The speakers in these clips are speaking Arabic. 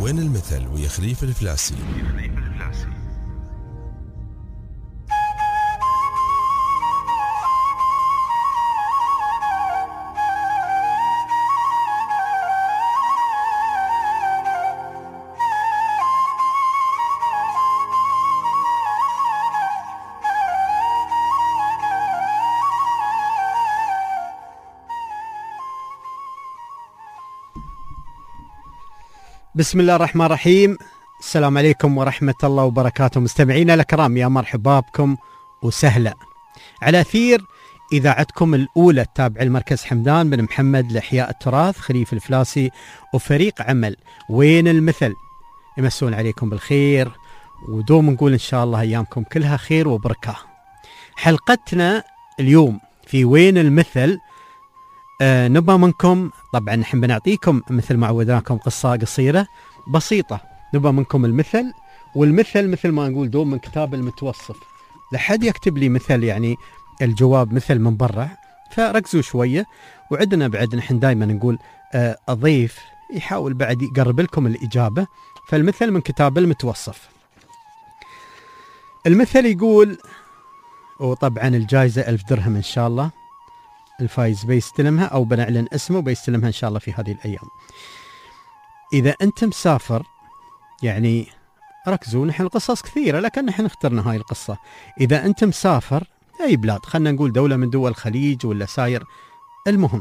وين المثل ويا خليفة الفلاسي. بسم الله الرحمن الرحيم. السلام عليكم ورحمة الله وبركاته. مستمعينا الكرام، يا مرحبا بكم وسهلا على أثير إذاعتكم الأولى التابعة لمركز حمدان بن محمد لإحياء التراث خليفة الفلاسي وفريق عمل وين المثل. يمسون عليكم بالخير ودوم نقول إن شاء الله أيامكم كلها خير وبركة. حلقتنا اليوم في وين المثل نبى منكم، طبعا نحن بنعطيكم مثل ما عودناكم قصة قصيرة بسيطة، نبى منكم المثل، والمثل مثل ما نقول دوم من كتاب المتوصف. لحد يكتب لي مثل يعني الجواب مثل من برا، فركزوا شوية. وعندنا بعد نحن دائما نقول أضيف يحاول بعد يقرب لكم الإجابة، فالمثل من كتاب المتوصف. المثل يقول، وطبعا الجائزة 1000 درهم إن شاء الله، الفايز بيستلمها أو بنعلن اسمه بيستلمها إن شاء الله في هذه الأيام. إذا أنت مسافر، يعني ركزوا، نحن القصص كثيرة لكن نحن اخترنا هاي القصة. إذا أنت مسافر أي بلاد، خلنا نقول دولة من دول الخليج ولا ساير، المهم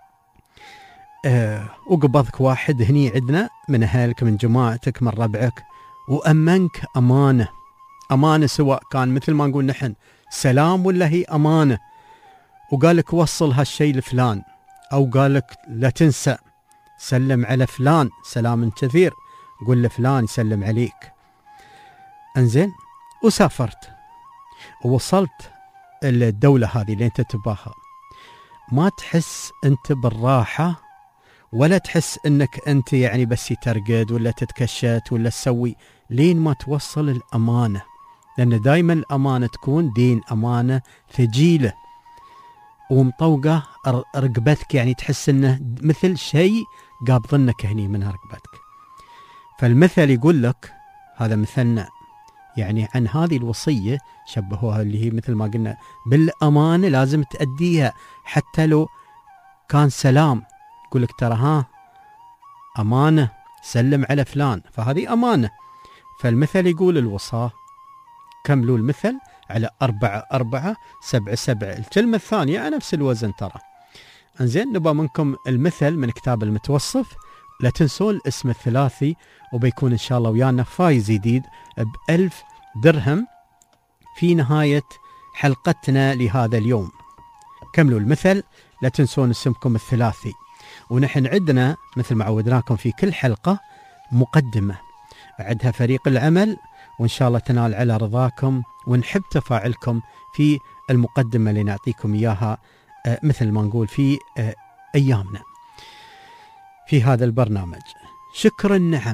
وقبضك واحد هني عندنا من أهلك من جماعتك من ربعك، وأمنك أمانة سواء كان مثل ما نقول نحن سلام ولا هي أمانة، وقالك وصل هالشيء لفلان، أو قالك لا تنسى سلم على فلان سلام كثير، قل لفلان يسلم عليك. انزين، وسافرت ووصلت الدولة هذه اللي انت تباها، ما تحس انت بالراحة ولا تحس انك انت يعني بس ترقد ولا تتكشت ولا تسوي، لين ما توصل الأمانة. لأن دايما الأمانة تكون دين أمانة ثقيلة ومطوقة رقبتك، يعني تحس انه مثل شيء قابضنك هني من رقبتك. فالمثل يقول لك، هذا مثلنا يعني عن هذه الوصية، شبهوها اللي هي مثل ما قلنا بالأمانة لازم تأديها، حتى لو كان سلام يقول لك ترى أمانة سلم على فلان، فهذه أمانة. فالمثل يقول الوصاة كملوا المثل على 4 4 7 7، الكلمة الثانية على نفس الوزن ترى. انزين، نبغى منكم المثل من كتاب المتوصف، لا تنسون الاسم الثلاثي، وبيكون ان شاء الله ويانا فايز جديد ب1000 درهم في نهاية حلقتنا لهذا اليوم. كملوا المثل، لا تنسون اسمكم الثلاثي. ونحن عندنا مثل ما عودناكم في كل حلقة مقدمة عندها فريق العمل، وإن شاء الله تنال على رضاكم، ونحب تفاعلكم في المقدمة اللي نعطيكم إياها مثل ما نقول في أيامنا في هذا البرنامج. شكر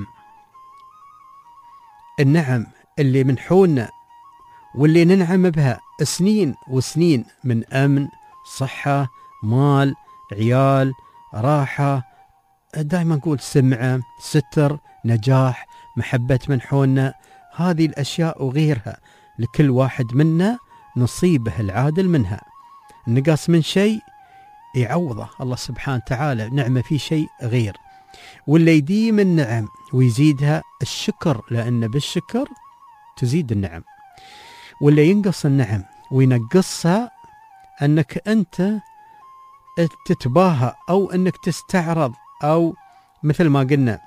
النعم اللي منحونا واللي ننعم بها سنين وسنين، من أمن، صحة، مال، عيال، راحة، دائما نقول سمعة، ستر، نجاح، محبة منحونا. هذه الأشياء وغيرها لكل واحد منا نصيبه العادل منها. النقاص من شيء يعوضه الله سبحانه وتعالى، نعمة في شيء غير. واللي يديم النعم ويزيدها الشكر، لأن بالشكر تزيد النعم. واللي ينقص النعم وينقصها، أنك أنت تتباهى أو أنك تستعرض، أو مثل ما قلنا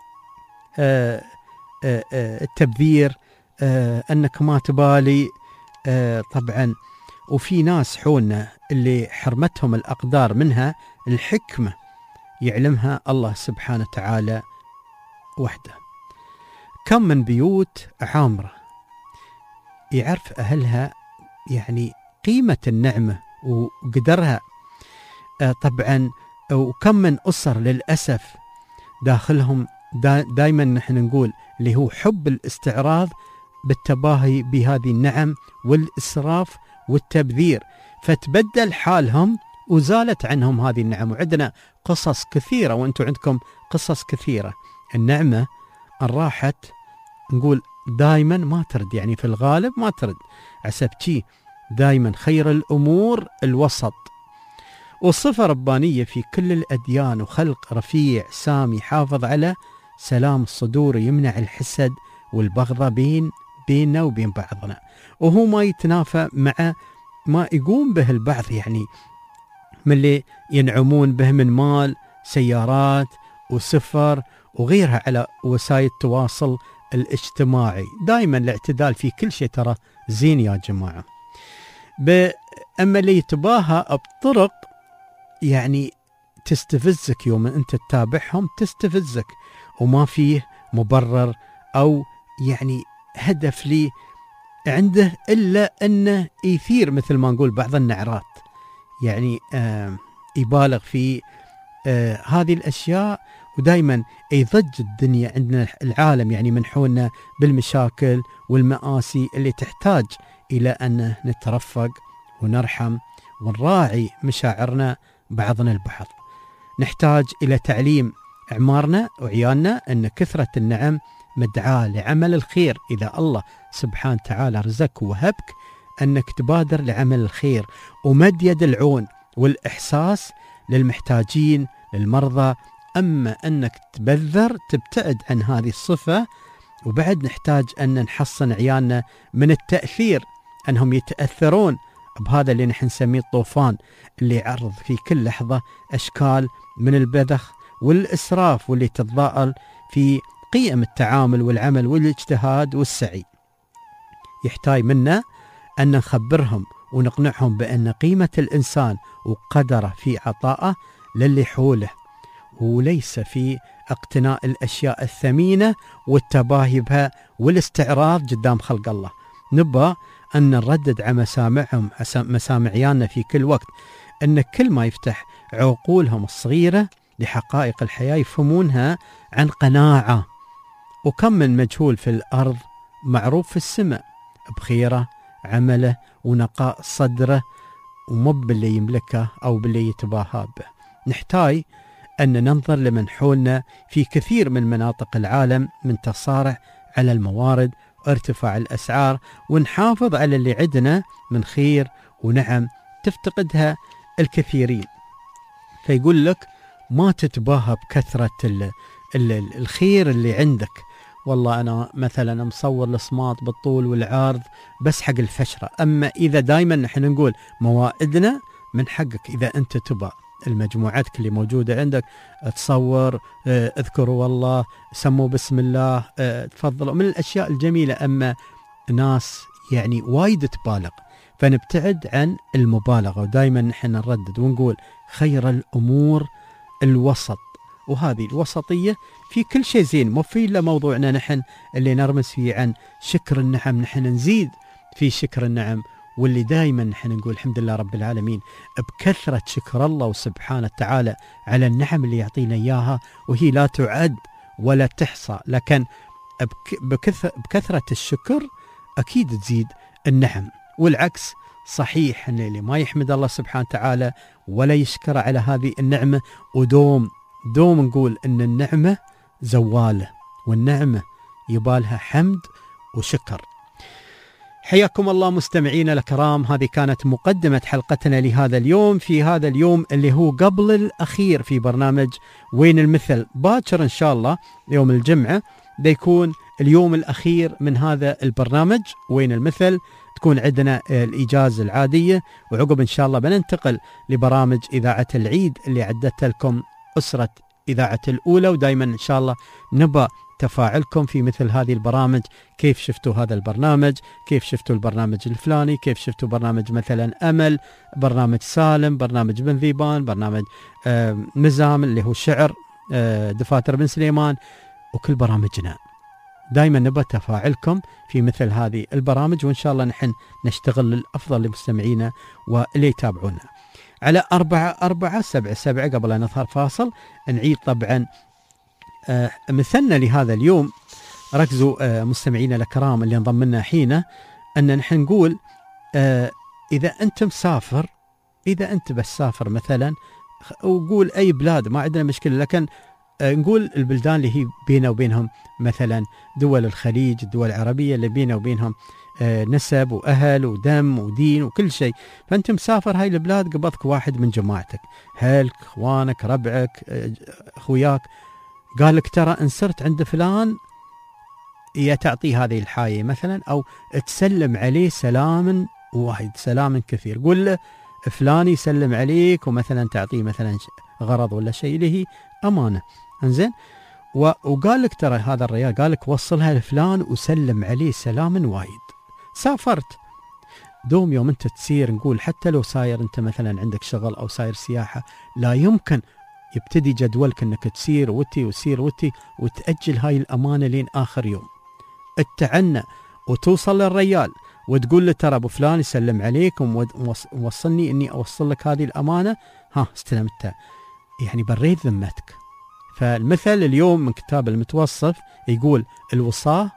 التبذير، أنك ما تبالي. طبعا وفي ناس حولنا اللي حرمتهم الأقدار منها الحكمة يعلمها الله سبحانه وتعالى وحده. كم من بيوت عامرة يعرف أهلها يعني قيمة النعمة وقدرها، طبعا. وكم من أسر للأسف داخلهم دائما نحن نقول اللي هو حب الاستعراض بالتباهي بهذه النعم والإسراف والتبذير، فتبدل حالهم وزالت عنهم هذه النعم. وعندنا قصص كثيرة، وأنتم عندكم قصص كثيرة. النعمة ان راحت نقول دائما ما ترد، يعني في الغالب ما ترد. عسب شي دائما خير الأمور الوسط، والصفة ربانية في كل الأديان، وخلق رفيع سامي حافظ على سلام الصدور، يمنع الحسد والبغضة بيننا وبين بعضنا، وهو ما يتنافى مع ما يقوم به البعض، يعني من اللي ينعمون به من مال، سيارات وسفر وغيرها على وسائل التواصل الاجتماعي. دائما الاعتدال في كل شيء ترى زين يا جماعة. أما اللي يتباهى بطرق يعني تستفزك، يوم أنت تتابعهم تستفزك وما فيه مبرر أو يعني هدف لي عنده إلا أنه يثير مثل ما نقول بعض النعرات، يعني يبالغ في هذه الأشياء، ودائما يضج الدنيا عندنا العالم يعني منحونا بالمشاكل والمآسي اللي تحتاج إلى أن نترفق ونرحم ونراعي مشاعرنا بعضنا البعض. نحتاج إلى تعليم أعمارنا وعيالنا أن كثرة النعم مدعاة لعمل الخير. إذا الله سبحانه وتعالى رزقك وهبك أنك تبادر لعمل الخير ومد يد العون والإحساس للمحتاجين للمرضى. أما أنك تبذر تبتعد عن هذه الصفة. وبعد نحتاج أن نحصن عيالنا من التأثير، أنهم يتأثرون بهذا اللي نحن نسميه الطوفان، اللي يعرض في كل لحظة أشكال من البذخ والإسراف، واللي تتضاءل في قيم التعامل والعمل والاجتهاد والسعي. يحتاج منا أن نخبرهم ونقنعهم بأن قيمة الإنسان وقدره في عطائه للي حوله، وليس في اقتناء الأشياء الثمينة والتباهي بها والاستعراض قدام خلق الله. نبى أن نردد على مسامع عيالنا في كل وقت، أن كل ما يفتح عقولهم الصغيرة لحقائق الحياة يفهمونها عن قناعة. وكم من مجهول في الأرض معروف في السماء بخيره عمله ونقاء صدره، ومو باللي يملكه أو باللي يتباهى به. نحتاج أن ننظر لمن حولنا في كثير من مناطق العالم من تصارع على الموارد وارتفاع الأسعار، ونحافظ على اللي عندنا من خير ونعم تفتقدها الكثيرين. فيقول لك ما تتباهى بكثرة الخير اللي عندك. والله أنا مثلا مصور الصماط بالطول والعرض بس حق الفشرة. أما إذا دايما نحن نقول موائدنا، من حقك إذا أنت تبى المجموعات اللي موجودة عندك تصور، اذكروا والله، سموا بسم الله، تفضلوا، من الأشياء الجميلة. أما ناس يعني وايد تبالغ، فنبتعد عن المبالغة، ودائما نحن نردد ونقول خير الأمور الوسط. وهذه الوسطية في كل شيء زين، مو في إلا موضوعنا نحن اللي نرمز فيه عن شكر النعم. نحن نزيد في شكر النعم، واللي دائما نحن نقول الحمد لله رب العالمين بكثرة شكر الله سبحانه وتعالى على النعم اللي يعطينا إياها، وهي لا تعد ولا تحصى. لكن بكثرة الشكر أكيد تزيد النعم، والعكس صحيح أن اللي ما يحمد الله سبحانه وتعالى ولا يشكر على هذه النعمة ودوم نقول أن النعمة زوالة، والنعمة يبالها حمد وشكر. حياكم الله مستمعينا الكرام، هذه كانت مقدمة حلقتنا لهذا اليوم، في هذا اليوم اللي هو قبل الأخير في برنامج وين المثل. باكر إن شاء الله يوم الجمعة بيكون اليوم الأخير من هذا البرنامج وين المثل، تكون عندنا الإجازة العادية، وعقب إن شاء الله بننتقل لبرامج إذاعة العيد اللي عدت لكم أسرة إذاعة الأولى. ودائما إن شاء الله نبى تفاعلكم في مثل هذه البرامج، كيف شفتوا هذا البرنامج، كيف شفتوا البرنامج الفلاني، كيف شفتوا برنامج مثلا أمل، برنامج سالم، برنامج بن ذيبان، برنامج مزام اللي هو شعر دفاتر بن سليمان، وكل برامجنا. دائما نبى تفاعلكم في مثل هذه البرامج، وإن شاء الله نحن نشتغل للأفضل لمستمعينا واللي يتابعونا على 4477. قبل أن نظهر فاصل نعيد طبعا مثلنا لهذا اليوم. ركزوا مستمعينا الكرام اللي انضم لنا حين أن نحن نقول إذا أنت مسافر، إذا أنت بس سافر مثلا وقول أي بلاد ما عندنا مشكلة، لكن نقول البلدان اللي هي بيننا وبينهم مثلا دول الخليج، الدول العربية اللي بيننا وبينهم نسب وأهل ودم ودين وكل شيء، فأنت مسافر هاي البلاد قبضك واحد من جماعتك، هلك اخوانك ربعك اخوياك، قال لك ترى ان صرت عند فلان يا تعطيه هذه الحاية مثلا، أو تسلم عليه سلاما واحد سلاما كثير، قول له فلان يسلم عليك، ومثلا تعطيه مثلا غرض ولا شيء اللي هي أمانة. انزين، وقال لك ترى هذا الريال قال لك وصلها لفلان وسلم عليه سلاما وايد. سافرت دوم يوم انت تسير، نقول حتى لو ساير انت مثلا عندك شغل او ساير سياحة، لا يمكن يبتدي جدولك انك تسير وسير وتأجل هاي الأمانة لين آخر يوم. اتعنى وتوصل للريال وتقول له ترى ابو فلان يسلم عليكم ووصلني اني اوصل لك هذه الأمانة، ها استلمتها، يعني بريت ذمتك. فالمثل اليوم من كتاب المتوصف يقول الوصاة،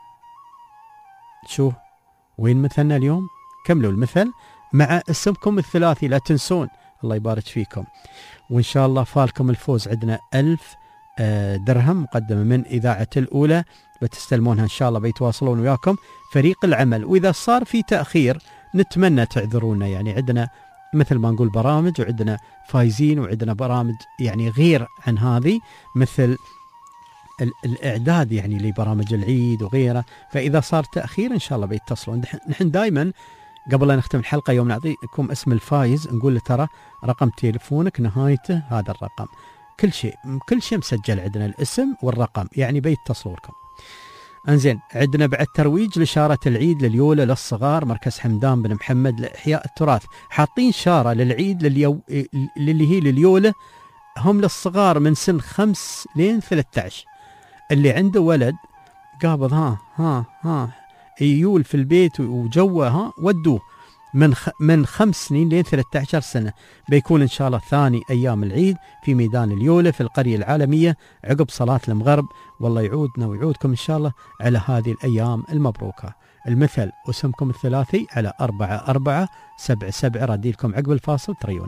شو وين مثلنا اليوم؟ كملوا المثل مع اسمكم الثلاثي لا تنسون. الله يبارك فيكم، وإن شاء الله فالكم الفوز. عندنا 1000 درهم مقدمة من إذاعة الأولى، بتستلمونها إن شاء الله، بيتواصلون وياكم فريق العمل. وإذا صار في تأخير نتمنى تعذرونا، يعني عندنا مثل ما نقول برامج، وعندنا فايزين، وعندنا برامج يعني غير عن هذه، مثل الإعداد يعني لبرامج العيد وغيره. فإذا صار تأخير إن شاء الله بيتصلون. نحن دائما قبل لا نختم الحلقة يوم نعطيكم اسم الفايز نقول له ترى رقم تليفونك نهايته هذا الرقم، كل شيء مسجل عندنا، الاسم والرقم، يعني بيتصلوا لكم. انزين، عندنا بعد ترويج لشارة العيد لليولة للصغار، مركز حمدان بن محمد لإحياء التراث، حاطين شارة للعيد اللي هي لليولة هم للصغار من سن 5 لين 13. اللي عنده ولد قابض ها يول في البيت وجوه ودوه من 5 سنين لين 13 سنة. بيكون إن شاء الله ثاني أيام العيد في ميدان اليولة في القرية العالمية عقب صلاة المغرب. والله يعودنا ويعودكم إن شاء الله على هذه الأيام المبروكة. المثل واسمكم الثلاثي على 4477. رديلكم عقب الفاصل تريونا.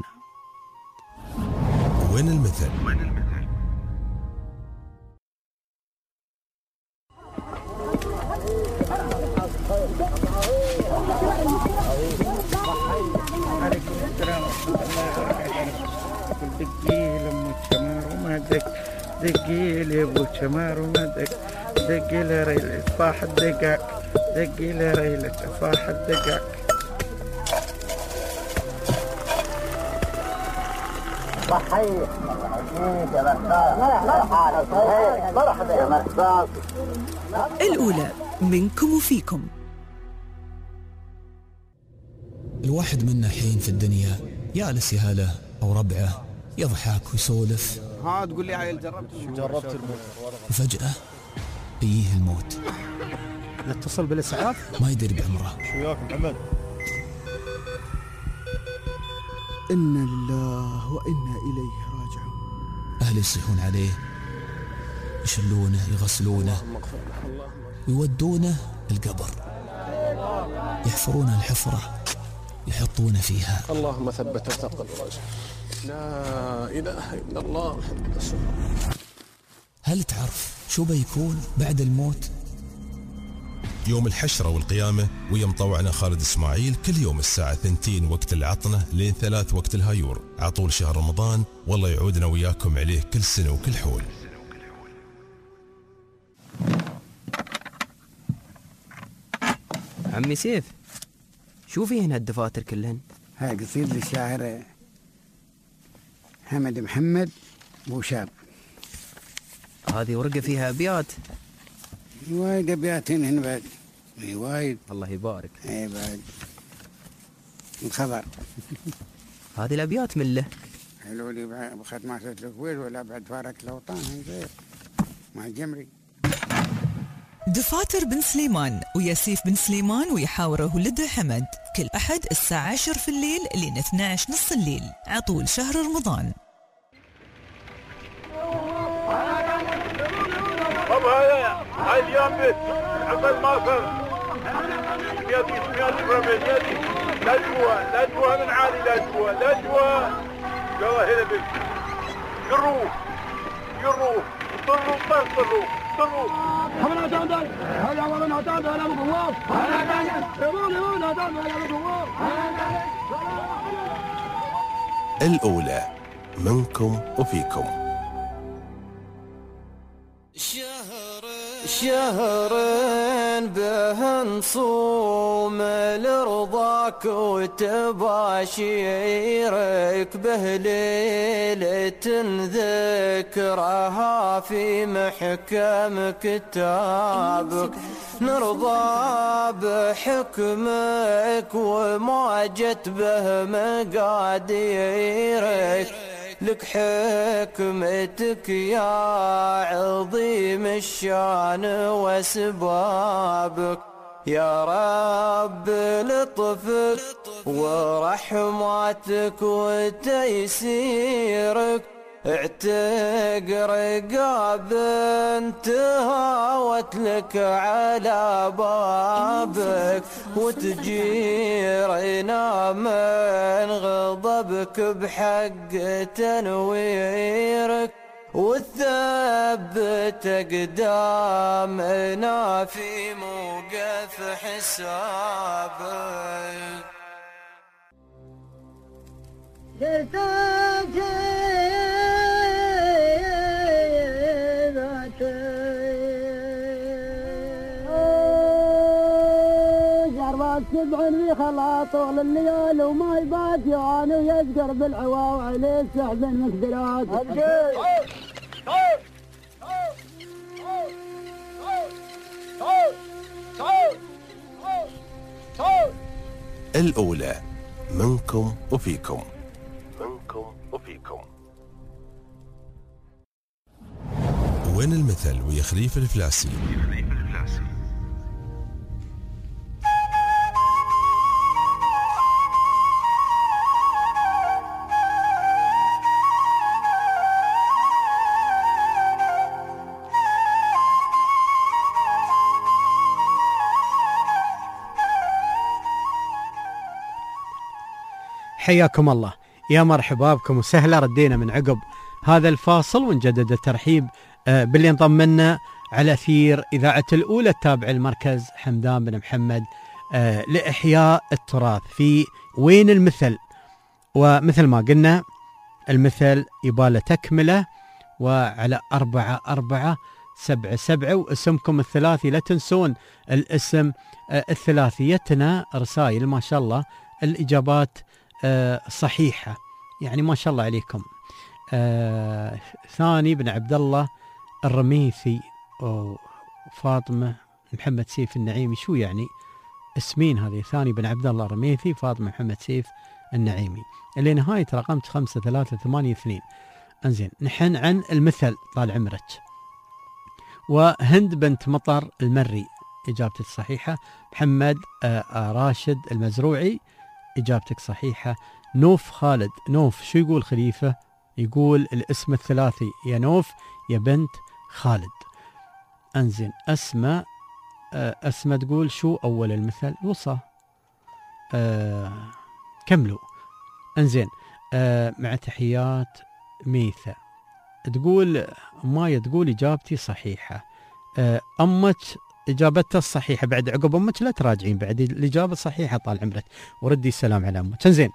وين المثل؟ دقي لأم الشمار وما دقي لي أبو الشمار وما دقي لي ريلة فاح الدقاق، دقي لي ريلة فاح الدقاق. صحيح مرحبا يا مرحبا. الأولى منكم وفيكم. الواحد منا حين في الدنيا يالس يهله أو ربعه يضحك ويسولف، ها تقول لي عيل جربت الموت، وفجأة يجيه الموت. نتصل بالإسعاف، ما يدري بعمره. شو وياك محمد؟ إنا لله وإنا إليه راجعون. أهله يصيحون عليه، يشلونه يغسلونه ويودونه القبر، يحفرونه الحفرة يحطونه فيها. اللهم ثبت ثقل الرجل، لا إله إلا الله محمد رسول الله. هل تعرف شو بيكون بعد الموت؟ يوم الحشرة والقيامة ويا مطوعنا خالد إسماعيل كل يوم الساعة 2 وقت العطنة لين 3 وقت الهايور عطول شهر رمضان. والله يعودنا وياكم عليه كل سنة وكل حول. عمي سيف، شو في هنا الدفاتر كلهن؟ هاي قصيد للشاعر حمد محمد بوشاب. هذه ورقة فيها أبيات. وايد أبيات هنا بعد، وايد. الله يبارك. اي بعد الخبر. هذه الأبيات من له. حلو لي بخد ما الكويت ولا بعد فارق الأوطان غير مع الجمري. دفاتر بن سليمان وياسيف بن سليمان ويحاوره ولده حمد، كل أحد الساعة 10 في الليل لين 12 نص الليل عطول شهر رمضان. طب هاي اليوم بس عقل ما فر سمياتي فرمياتي لا جوا من عالي لا جوا والله هنا بس قروف قروا طلوا طلوا طلوا حملنا تعدل هيا ولنا تعدل على القوات الأولى منكم وفيكم. شهر به نصوم لرضاك وتباشيرك، به ليلة ذكرها في محكم كتابك، نرضى بحكمك وما جت به مقاديرك، لك حكمتك يا عظيم الشان واسبابك، يا رب لطفك ورحمتك وتيسيرك، اعتق رقاب انتهاوت لك على بابك، وتجيرنا من غضبك بحق تنويرك، وتثبت أقدامنا في موقف حسابك. سبع في خلا طول الليال وما يبات يوان ويذكر بالعوا وعليه سحب المقدرات. الأولى منكم وفيكم. منكم وفيكم. وين المثل ويا خليفة الفلاسي؟ حياكم الله، يا مرحبا بكم وسهلا. ردينا من عقب هذا الفاصل ونجدد الترحيب باللي انضم لنا على أثير إذاعة الأولى التابع المركز حمدان بن محمد لإحياء التراث في وين المثل. ومثل ما قلنا المثل يباله تكملة وعلى 4477 واسمكم الثلاثي، لا تنسون الاسم الثلاثيتنا رسائل ما شاء الله الإجابات صحيحة، يعني ما شاء الله عليكم. ثاني بن عبد الله الرميثي وفاطمة محمد سيف النعيمي، شو يعني اسمين هذه؟ ثاني بن عبد الله الرميثي، فاطمة محمد سيف النعيمي، اللي نهاية رقم 5382. انزين، نحن عن المثل طال عمرك. وهند بنت مطر المري إجابتك صحيحة. محمد راشد المزروعي إجابتك صحيحة. نوف خالد، نوف شو يقول خليفة؟ يقول الاسم الثلاثي، يا نوف يا بنت خالد. انزين، أسماء تقول شو أول المثل؟ وصى. كملوا. انزين، مع تحيات ميثا تقول مايا، تقول إجابتي صحيحة. أمك إجابتها الصحيحة، بعد عقب أمك لا تراجعين، بعد الإجابة صحيحة طال عمرك، وردي السلام على أمك. انزين،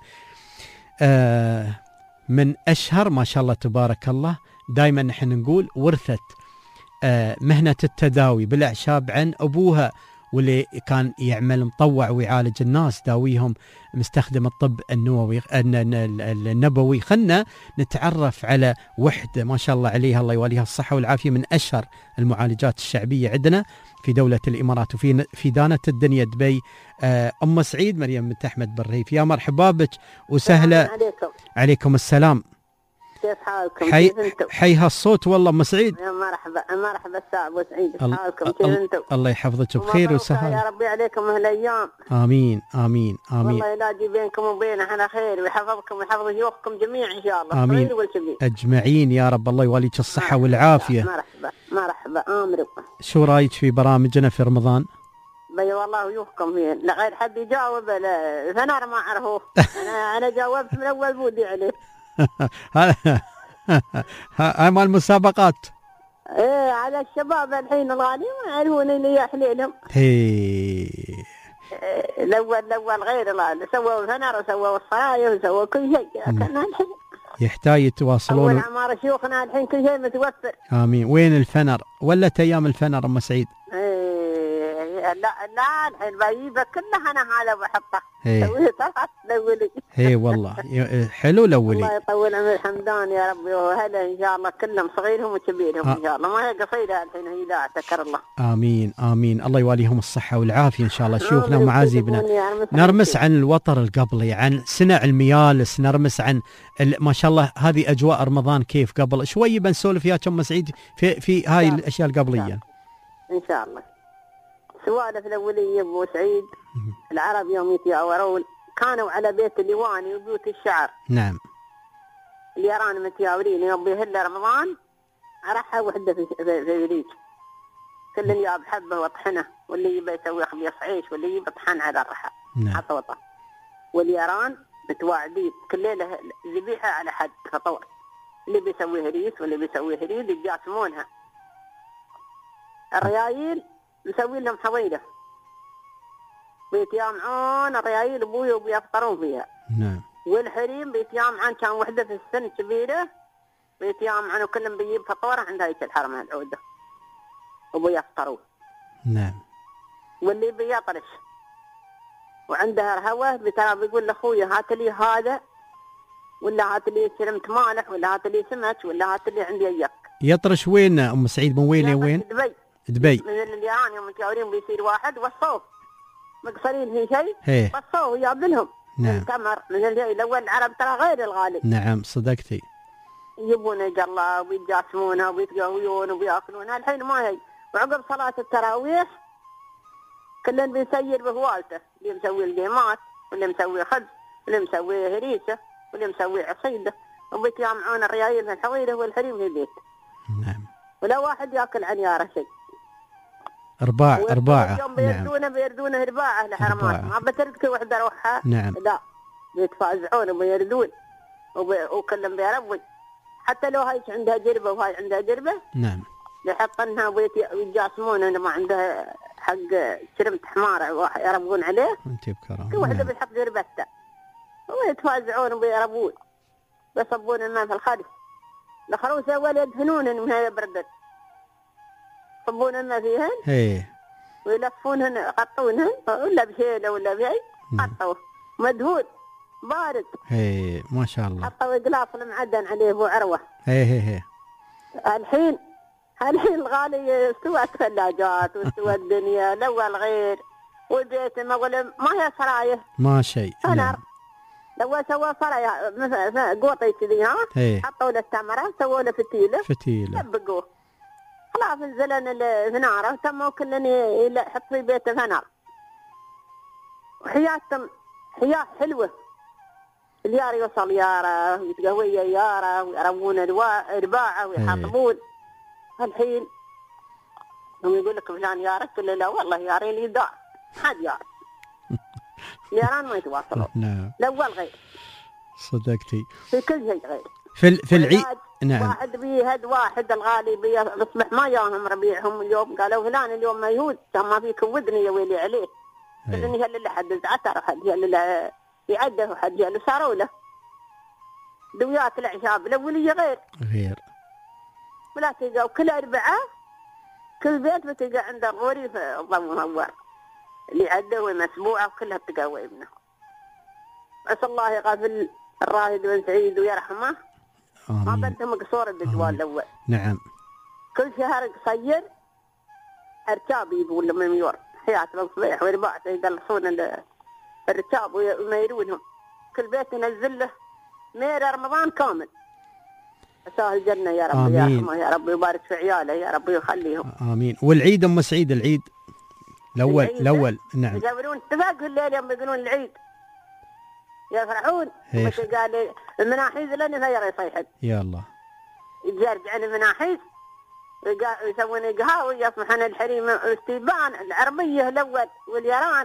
من أشهر ما شاء الله تبارك الله، دائما نحن نقول ورثت مهنة التداوي بالأعشاب عن أبوها، واللي كان يعمل مطوع ويعالج الناس، داويهم مستخدم الطب النبوي. خلنا نتعرف على وحدة ما شاء الله عليها، الله يوليها الصحة والعافية، من أشهر المعالجات الشعبية عندنا في دولة الإمارات وفي دانة الدنيا دبي، أم سعيد مريم بنت أحمد بالريف. يا مرحبا بك وسهلا. عليكم السلام. كيف حالكم؟ حي هالصوت والله أم سعيد. يا مرحبا الساعة أبو سعيد، كيف حالكم؟ كيف أنتم؟ الله يحفظك بخير وسهلا يا ربي عليكم هالأيام. آمين آمين آمين. والله يلاقي بينكم وبينه على خير، ويحفظكم ويحفظ شيوخكم جميعا إن شاء الله. آمين أجمعين يا رب، الله يوليك الصحة والعافية. مرحبا آمر. شو رايك في برامجنا في رمضان؟ بي والله ويوفقكم فيه، لغير حد يجاوب فانا ما اعرفه. انا جاوبت من اول بودي عليه. هاي مال المسابقات. ايه على الشباب الحين الغالي ما يعرفون اللي يحليلهم. هي الاول غير لا سووا الفنر وسووا الصرايا وسووا كل شيء. كنا الحين يحتاج يتواصلون. اول عمار شيوخنا الحين كل شيء متوفر. امين. وين الفنر؟ ولت ايام الفنر ام سعيد؟ لا الحين بجيبه كله انا هذا بحطه. سويه لولي. اي والله حلو لولي. الله يطول عمر حمدان يا ربي وهلا ان شاء الله كلهم صغيرهم وكبيرهم ان شاء الله. ما هي قصيده الحين هي لا تكر الله. امين امين. الله يواليهم الصحه والعافيه ان شاء الله شيوخنا ومعازيبنا. نرمس عن الوتر القبلي، عن سنع الميالس، نرمس عن ما شاء الله هذه اجواء رمضان كيف قبل شوي بنسولف يا ام سعيد في هاي الاشياء القبليه ان شاء الله. سوالف الأولية أبو سعيد. العرب يوم يتياورون كانوا على بيت الليواني وبيوت الشعر. نعم. اليران متياورين يوم بيهل رمضان أرحها وحدة في الريج. كل اللي ياب حبه وطحنه واللي يبي يسوي خبيص عيش واللي يبي طحن على الرحى. نعم. عطوطة. واليران متواعدين كل ليلة ذبيحة على حد فطور. اللي بيسوي هريس واللي بيسوي هريد يجاسمونها. الريايل نسوي لهم حويلة بيتيامعون الريايل ابوي وبيفطرون فيها. نعم. والحريم بيتيامعون كان وحده في السن كبيره بيتيامعون وكلهم بيجيب فطوره عند هاي الحرمه العوده وبيفطروا. نعم. واللي بيطرش وعندها الهوى بترى بيقول لاخويا هات لي هذا ولا هات لي سلمت مالح ولا هات لي سمك ولا هات لي عندي اياك. يطرش وين ام سعيد؟ من وين لوين؟ دبي. من اليران يوم متجاورين بيصير واحد والصوف مقصرين في شيء والصوف يابلهم. نعم. التمر من الاول العرب ترى غير الغالي. نعم صدقتي. يجيبون جلا ويجاسمونها ويتقويون وبياكلونها. الحين ما هي. وعقب صلاة التراويح كلن بيسير بهوالته اللي مسوي القيمات واللي مسوي خبز واللي مسوي هريسه واللي مسوي عصيده وبيتجامعون الريايل في الحويله والحريم في البيت. نعم. ولا واحد ياكل عنياره شيء. أرباعة. يوم بيردونه رباعة لحرمات ما بترد كل وحدة روحها. نعم. لا بيتفازعون وبيردون وكلهم بيربون حتى لو هاي عندها جربة وهاي عندها جربة. نعم. يحطنها ويجاسمون إنه ما عندها حق شرمت حمار يربون عليه. انت بكرم. كل وحدة بتحط جربتها ويتفازعون وبيربون بيصبون الماء في الخرس. الخروسة ولا يدفنون من هاي بردت يصبون الماء فيهن ويلفونهن يقطونهن ولا بشيله ولا بشيء قطوه مدهون بارد. ما شاء الله. حطوا قلاص المعدن عليه ابو عروه. الحين الغالي استوت ثلاجات واستوى الدنيا الاول غير والبيت ما هي سرايه ما شيء. نعم. لو سوى سرايا مثلا قوطي كذي حطوا له التمره سووا له فتيله دبقوه خلاص نزلن الفناره تموا كلن يحط في بيته فنار. وحياتهم حياة حلوة. اليار يوصل ياره ويتقوي ياره ويربون رباعه ويحطبون. الحين هم يقول لك فلان يارك ولا لا والله يارين يدار حد يار. الياران ما يتواصلون. نعم. الأول غير. صدقتي. في كل شيء غير. في العيد. نعم. واحد بيهد واحد الغالي بيصبح ما ياهم ربيعهم اليوم قالوا فلان اليوم ما يهود كان ما فيك ودني يا ويلي عليه. إني هل اللي حد زعتر وحد هل يعده وحد هل صاروا له. دويات العشاب الأولية غير. ولا تلقى كل أربعة كل بيت بتلقى عند الغوري في ضم منور اللي عده ومسبوعة وكلها بتقوي ابنه. عسى الله يغفل الراهد بن سعيد ويرحمه. ما بنتهم قصور الدجوال الأول. نعم. كل شهر قصير أركاب يقول من ميور حياة الصبيح ورباعته يدلصون الركاب ويميرونهم. كل بيت ينزل له مير رمضان كامل. أساه الجنة يا رب يرحمه يا رب يبارك في عياله يا رب يخليهم. آمين. والعيد أم سعيد العيد الأول نعم. يجاورون اتفاق في الليل يوم يقولون العيد يفرحون. مثل قال المناحيز لن غير يصيحد. يا الله. يرجعون المناحيز يسوون قهاوي يصبحون الحريم واستيبان العربية الأول واليران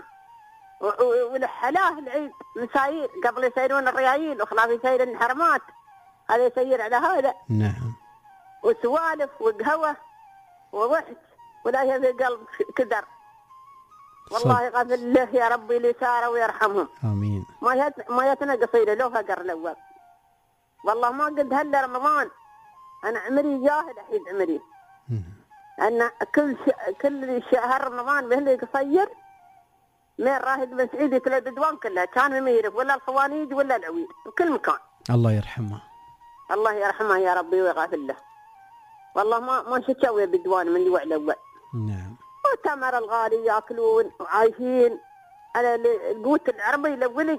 والحلاه العيد مساير قبل يسيرون الريايل وخلاف يسيرون الحرمات هذا يسير على هذا. نعم. وسوالف وقهوة وضحك ولا يبي قلب كدر. والله يغفر له يا ربي لساره ويرحمهم. آمين. ما يتنقص له لو فقر الأول. والله ما قد هلا رمضان أنا عمري جاهل أحيد عمري. أن كل شهر رمضان بهلي قصير مين راهد بن سعيد يكل البدوان كلها كان ميرف ولا الخوانيج ولا العويد بكل مكان. الله يرحمه. الله يرحمه يا ربي ويغفر له. والله ما شتشوي بدوان من الوع الأول. نعم. والتمر الغالي ياكلون وعايشين على القوت العربي الأولي.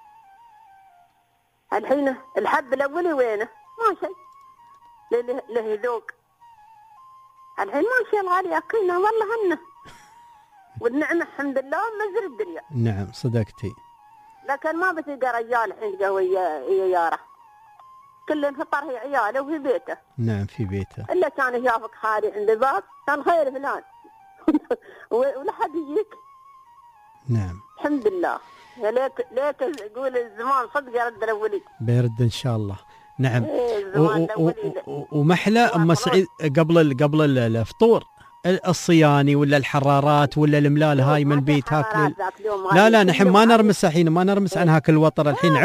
الحين الحب الأولي وينه؟ ما شيء. له ذوق. الحين ما شيء الغالي ياكلنا والله هنه. والنعمة الحمد لله مزر الدنيا. نعم صدقتي. لكن ما بتلقى رجال الحين قهوة ياره. كل فطر هي عياله وفي بيته. نعم في بيته. إلا كان يافك حالي عند الباب كان خير فلان. ولا حد يجيك. نعم. الحمد لله. يا ليت يقول الزمان صدق يرد الأولي. بيرد إن شاء الله. نعم. ومحلى أم سعيد قبل الفطور الصياني ولا الحرارات ولا الملال هاي من البيت هاك. لا نحن ما نرمس الحين ما نرمس عن هاك الوطر الحين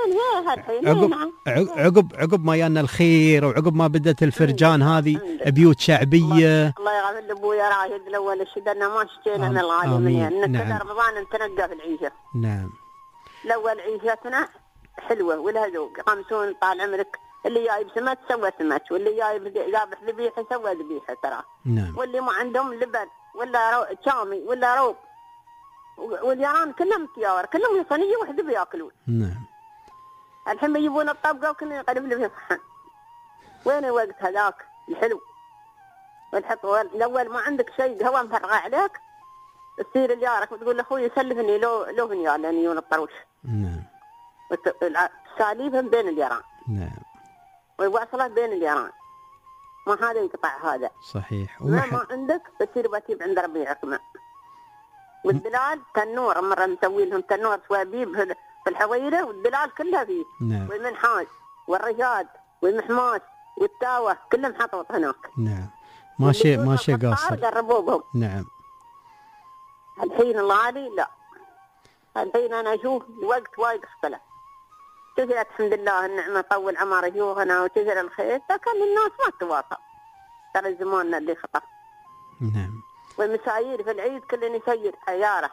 عقب ما يانا الخير وعقب ما بدت الفرجان هذه بيوت شعبية. الله يغفر لابويا رايد الاول الشدنا ما شتينا من الغالي من كذا رمضان نتنقى في العيشة. نعم. الاول عيشتنا حلوة ولها ذوق. 50 طال عمرك اللي جايب سمك سوى سمك واللي جايب ذابح ذبيحه سوى ذبيحه ترى. نعم. واللي ما عندهم لبن ولا شامي ولا روب واليران كلهم تيار كلهم صينيه واحده بياكلون. نعم. الحين بيجيبون الطبقه وكلنا يقلب له في صحن. وين الوقت هذاك الحلو؟ والحق الاول ما عندك شيء قهوه مفرغه عليك تصير لجارك وتقول لاخوي سلفني لو فنيال لان يجون الطروش. نعم. الساليفهم بين اليران. نعم. ويواصله بين اليران ما هذا يقطع هذا. صحيح. ما عندك بتصير بتجيب عند ربيعك ما. والدلال تنور مرة مسوي لهم تنور سوابيب في الحويرة والدلال كلها فيه. نعم. والمنحاج والرشاد والمحماس والتاوة كلهم حطوط هناك. نعم. ماشي قاصر. قربوهم. نعم. الحين الغالي لا. الحين أنا أشوف الوقت وايد اختلف. كثرت الحمد لله النعمة طول عمر جوهنا وكثر الخير لكن الناس ما تواصل. ترى زماننا اللي خطأ. نعم. والمسايير في العيد كل يسير عياره.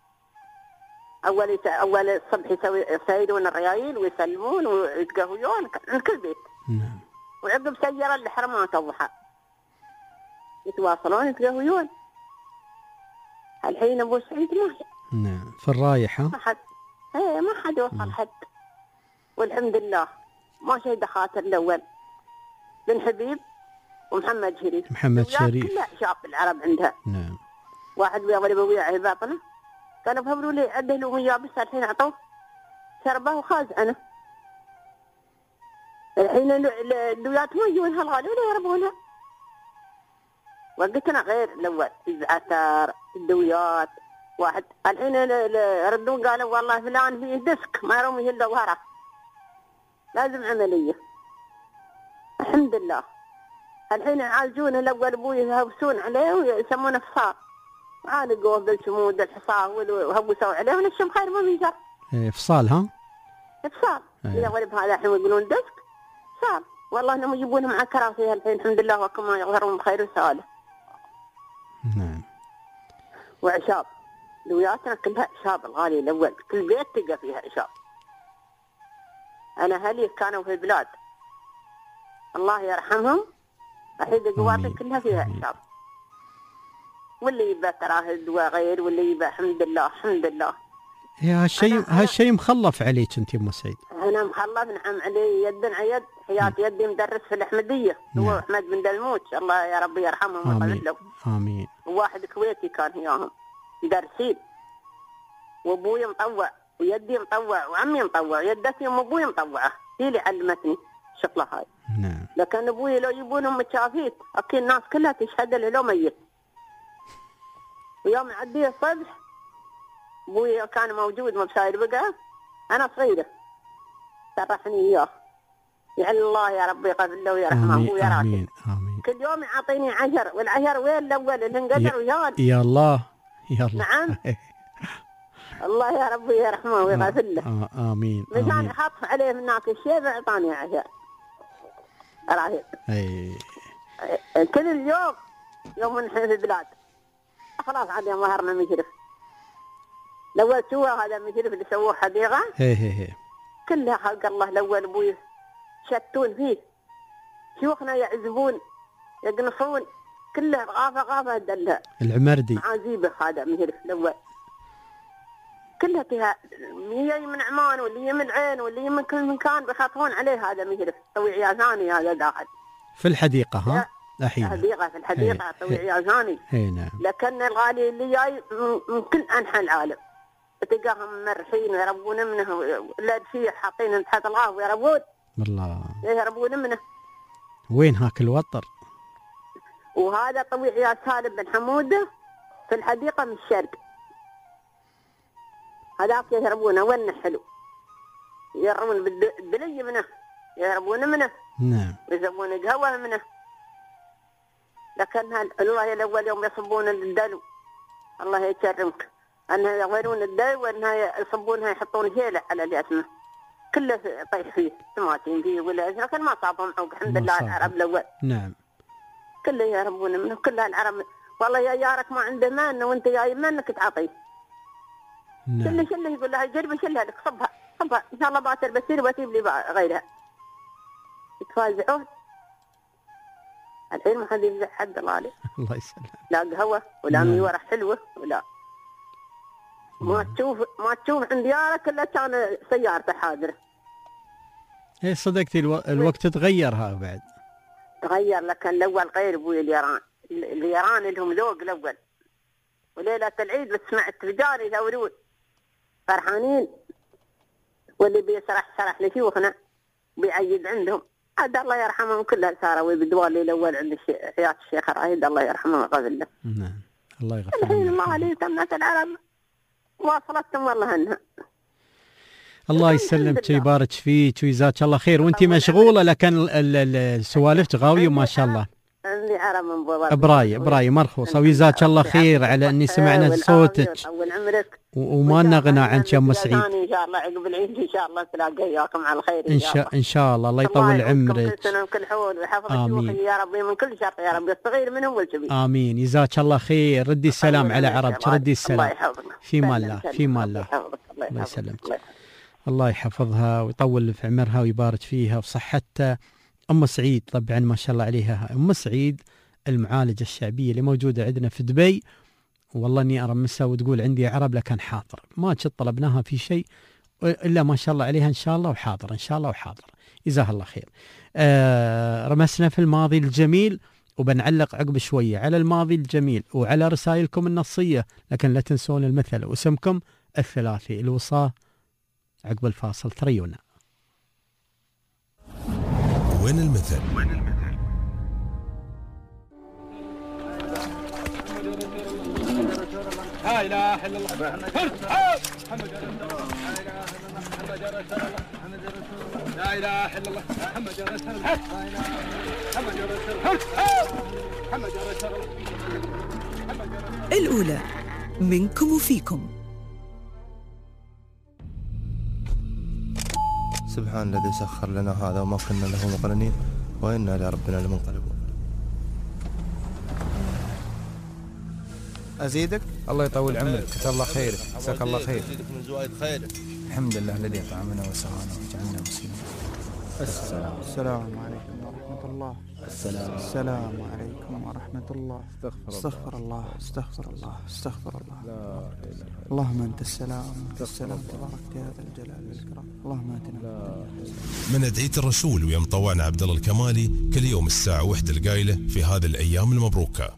أول الصبح يسيرون الريايل ويسلمون ويتقهوون عند كل بيت. نعم. وعقب سير الحرمات الضحى يتواصلون يتقهوون. الحين أبو سعيد ما. نعم. في الرايحة. ما حد وصل حد. والحمد لله ما شيء دخاتر الأول بن حبيب ومحمد شريف. كلها شعب العرب عندها. نعم. واحد بيضرب وياه باطنه كانوا بهبلوا لي عده له يابس الحين عطوه شربه وخاز أنا. الحين الدويات ما يجون هالغالي ولا يربونها. وقتنا غير الأول الزعتر الدويات واحد الحين ردوا قالوا والله فلان فيه دسك ما يرميه إلا ظهره لازم عملية. الحمد لله. الحين يعالجونه الأول أبوي يهوسون عليه ويسمونه فصار. عالقوه بالجمود الحصاه وهوسوا عليه ونشم خير ما من شر. فصال ها؟ فصال. إذا غرب هذا الحين يقولون دسك فصال. والله إنهم يجيبونهم على كراسي الحين الحمد لله وكما يظهرون بخير وسهالة. نعم. وعشاب. دوياتنا كلها عشاب الغالي الأول كل بيت تلقى فيها عشاب. أنا أهلي كانوا في البلاد الله يرحمهم أحيد قواتي كلها فيها عشاب. واللي يبقى تراه الدواء غير واللي يبقى الحمد لله الحمد لله. هالشيء مخلف عليك أنت أم سعيد. أنا مخلف نعم علي يد عيد حياة يدي مدرس في الأحمدية. هو أحمد بن دلموت الله يا ربي يرحمهم ويغفر له. آمين. وواحد كويتي كان وياهم مدرسين وأبوي مطوع ويدي مطوع وعمي مطوع يدتي ام ابوي مطوعه هي اللي علمتني الشغله هاي. نعم. لكن ابوي لو يبونهم متشافيت اكيد الناس كلها تشهد له لو ميت. ويوم يعدي الصبح ابوي كان موجود ما بصاير بقى انا صغيره سرحني اياه يا الله يا ربي يغفر له ويرحمه ويا راسي. آمين آمين. كل يوم يعطيني 10 والعشر وين الأول اللي انقدر ويان. يا الله يا الله. نعم. الله يا ربي يرحمه ويغفر له. آمين. مشان يخطف عليه من هناك الشيء يعطاني 10. راهي. كل اليوم يوم نحن في البلاد خلاص عاد ظهرنا مشرف. الأول سوى هذا مشرف اللي سووه حديقة. كلها خلق الله الأول أبوي شتون فيه. شيوخنا يعزبون يقنصون كلها غافة دلها. العمردي. عزيبة هذا مشرف الأول. كلها فيها اللي من عمان واللي من عين واللي من كل مكان بيخاطبون عليه هذا مشرف. طوي عيازاني هذا داخل. في الحديقة ها؟ الحين. في الحديقة طوي عيازاني. نعم. لكن الغالي اللي جاي من كل أنحاء العالم. تلقاهم مرحين ويربون منه لا شيء حاطين تحت الغاف ويربون. والله. يربون منه. وين هاك الوطر؟ وهذا طويع يا سالم بن حموده في الحديقة من الشرق. هذاك يهربونه وين حلو. يرون بالدلي منه. يهربون منه. نعم. ويسوون قهوة منه. لكن الله الأول يوم يصبون الدلو. الله يكرمك. أنها يغيرون الدلو وأنها يصبونها يحطون شيلة على الياسمة. كله طيح فيه تماتين فيه ولا لكن ما صابهم عوق الحمد لله العرب الأول. نعم. كله يهربون منه كلها العرب. والله يا جارك ما عنده مان وانت جاي منك تعطيه. نعم. شله يقول لها جربي شلها لك صبها ان شاء الله باكر بسير واسيب لي غيرها. يتفازعون. الحين ما حد يفزع حد الله عليه. الله يسلم. لا قهوة ولا ميورة حلوة ولا ما تشوف عند ديارك الا كان سيارته حاضرة. ايه صدقتي الوقت تغير ها بعد. تغير لكن الاول غير ابوي اليران لهم ذوق الاول. وليلة العيد بتسمع التجار يدورون فرحانين واللي بيسرح لشيوخنا بيعيد عندهم. عاد الله يرحمهم كلها ساروا بالدوار اللي الاول عند حياة الشيخ رايد الله يرحمه ويغفر له. نعم الله يغفر له. الحين الله عليكم ناس العرب واصلتهم والله انها. الله يسلمك ويبارك فيك ويجزاك الله خير وانت مشغوله لكن السوالف تغاوي وما شاء الله. عندي عرب من بوضع. براي مرخوصه ويجزاك الله خير على اني سمعنا صوتك. وما نغنى عنك يا ام سعيد. ان شاء الله عقب العيد ان شاء الله تلاقي وياكم على الخير ان شاء الله. الله يطول عمرك. كل سنه وكل حول ويحفظ شيوخي يا ربي من كل شر يا رب الصغير منهم والكبير. امين. جزاك الله خير. ردي السلام على عربك. ردي السلام. الله يحفظك. في مال الله في مال الله. الله يسلمك. الله يحفظها ويطول في عمرها ويبارك فيها وصحتها. ام سعيد طبعا ما شاء الله عليها. ام سعيد المعالجه الشعبيه اللي موجوده عندنا في دبي. والله اني ارمسها وتقول عندي عرب لكن حاضر ما طلبناها في شيء الا ما شاء الله عليها ان شاء الله وحاضر ان شاء الله وحاضر. جزاها الله خير. رمسنا في الماضي الجميل وبنعلق عقب شويه على الماضي الجميل وعلى رسائلكم النصيه لكن لا تنسون المثل واسمكم الثلاثي الوصاه عقب الفاصل تريونا. وين المثل؟ لا اله الا الله محمد رسول الله. لا اله الا الله محمد رسول الله. محمد رسول الله. محمد رسول الله. الأولى منكم وفيكم. سبحان الذي سخر لنا هذا وما كنا له مقرنين وإنا لربنا لمنقلبون. أزيدك؟ الله يطول عمرك. كتب الله خيرك. جزاك الله خير. من زوائد خيرك. الحمد لله الذي أطعمنا وسقانا وجعلنا مسلمين. السلام عليكم ورحمة الله. السلام عليكم ورحمة الله. استغفر الله استغفر الله استغفر الله. اللهم أنت السلام وأنت السلام تبارك يا ذا الجلال والإكرام. اللهم آتنا من أدعية الرسول ويا مطوعنا عبد الله الكمالي كل يوم الساعة 1 القايلة في هذه الأيام المبروكة.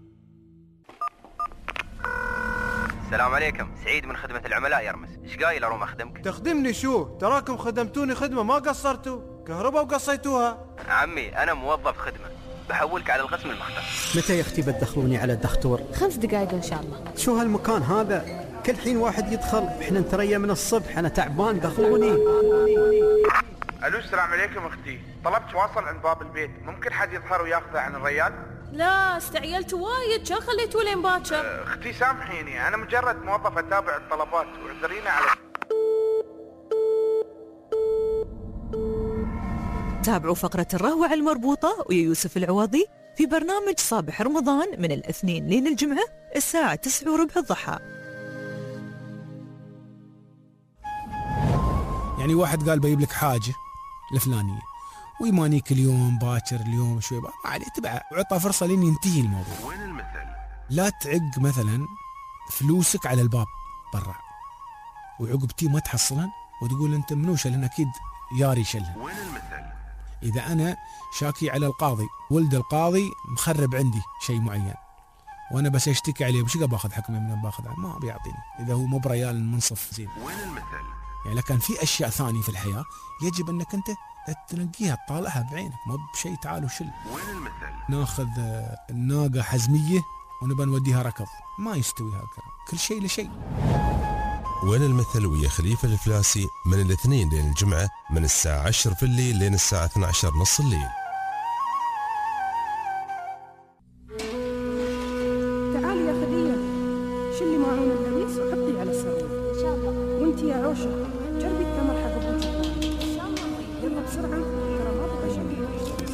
السلام عليكم. سعيد من خدمة العملاء يرمس. ايش قايل اروم اخدمك؟ تخدمني شو؟ تراكم خدمتوني خدمة ما قصرتوا. كهرباء وقصيتوها. عمي انا موظف خدمة بحولك على القسم المختار. متى يا اختي بتدخلوني على الدكتور؟ 5 دقائق ان شاء الله. شو هالمكان هذا؟ كل حين واحد يدخل. احنا نتريا من الصبح. انا تعبان دخلوني. الو السلام عليكم اختي، طلبت واصل عند باب البيت، ممكن حد يظهر وياخذه عن الريال؟ لا استعجلت وايد، كان خليته لين باكر. اختي سامحيني، انا مجرد موظف اتابع الطلبات واعذريني على. تابعوا فقرة الرهوة المربوطة ويا يوسف العوضي في برنامج صباح رمضان من الاثنين لين الجمعة الساعة 9:15 الضحى. يعني واحد قال بيجيب لك حاجة الفلانية ويمانيك اليوم باكر اليوم شوي ما عليه تبعه وعطى فرصة لين ينتهي الموضوع. وين المثل؟ لا تعق مثلا فلوسك على الباب برا وعقب تي ما تحصلن وتقول انت منو شلن اكيد ياري شلن. وين المثل؟ اذا انا شاكي على القاضي ولد القاضي مخرب عندي شيء معين وانا بس اشتكي عليه بش باخذ حكمه من باخذ ما بيعطيني اذا هو مو بريال منصف زين. وين المثل؟ يعني لكن في اشياء ثانيه في الحياه يجب انك انت تنقيها تطالعها بعينك مو بشيء تعال وشل. وين المثل؟ ناخذ الناقه حزميه ونبى نوديها ركض ما يستوي هكذا كل شيء لشيء. وين المثل ويا خليفة الفلاسي من الاثنين لين الجمعة من الساعة 10 في الليل لين الساعة 12 نص الليل. تعالي يا خديجة شلي معون اللبيس وحطيه على السرير ان شاء الله. وانتي يا عوشة جربي التمر حق ابوك ان شاء الله. يلا بسرعة ترى ما بقى شيء.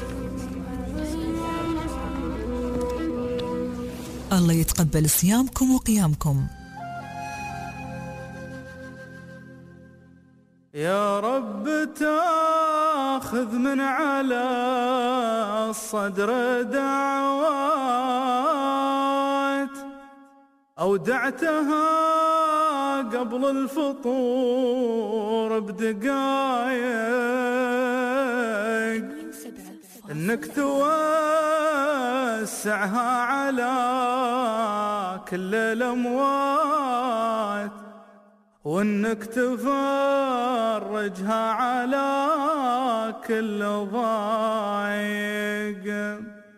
الله يتقبل صيامكم وقيامكم. يا رب تاخذ من على الصدر دعوات أودعتها قبل الفطور بدقايق إنك توسعها على كل الأموات وإنك تفرجها على كل ضايق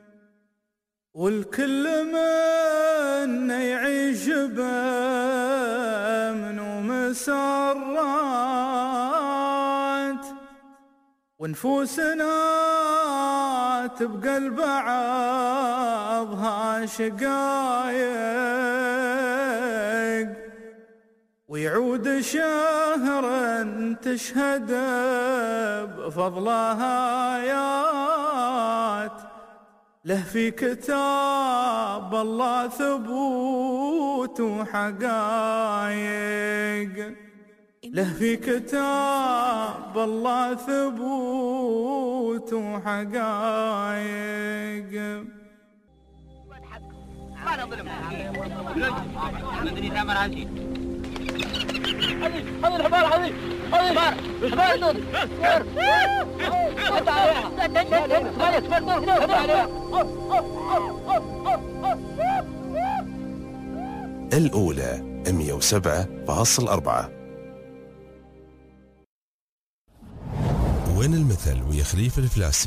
والكل منا يعيش بأمن ومسرات ونفوسنا تبقى لبعضها شقايق ويعود شهرا تشهد بفضلها آيات له في كتاب الله ثبوت وحقايق له في كتاب الله ثبوت وحقايق. ما نظلم هذه الحمار هذه الحمار الأولى 107.4. وين المثل ويا خليفة الفلاسي.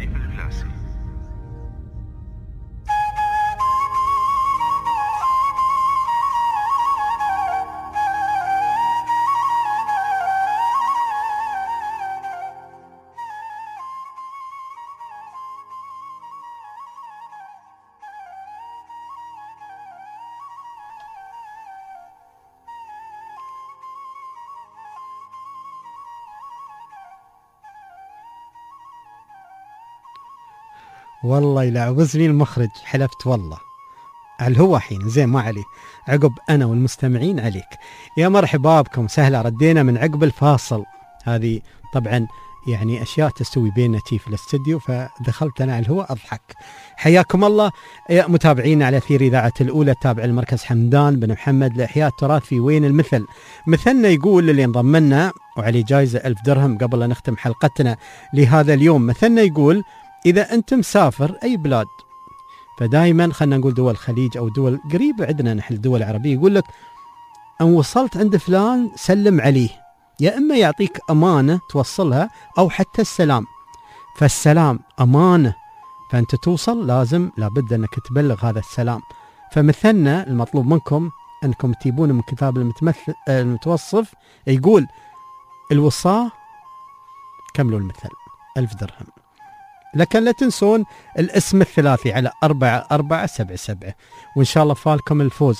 والله يلعبزني المخرج حلفت والله على الهوا حين زين ما عليه عقب أنا والمستمعين عليك. يا مرحبا بكم سهلة ردينا من عقب الفاصل. هذه طبعا يعني أشياء تستوي بيننا في الاستديو فدخلت أنا على الهوا أضحك. حياكم الله يا متابعينا على أثير إذاعة الأولى. تابع المركز حمدان بن محمد لإحياء التراث في وين المثل. مثلنا يقول اللي انضم لنا وعليه جائزة 1000 درهم قبل أن نختم حلقتنا لهذا اليوم. مثلنا يقول إذا أنت مسافر أي بلاد فدائما خلنا نقول دول الخليج أو دول قريبة عندنا نحن الدول العربية يقول لك أن وصلت عند فلان سلم عليه يا إما يعطيك أمانة توصلها أو حتى السلام. فالسلام أمانة فأنت توصل لازم لابد أنك تبلغ هذا السلام. فمثلنا المطلوب منكم أنكم تجيبون من كتاب المتوصف يقول الوصاة كملوا المثل 1000 درهم. لكن لا تنسون الاسم الثلاثي على 4477 وإن شاء الله فالكم الفوز.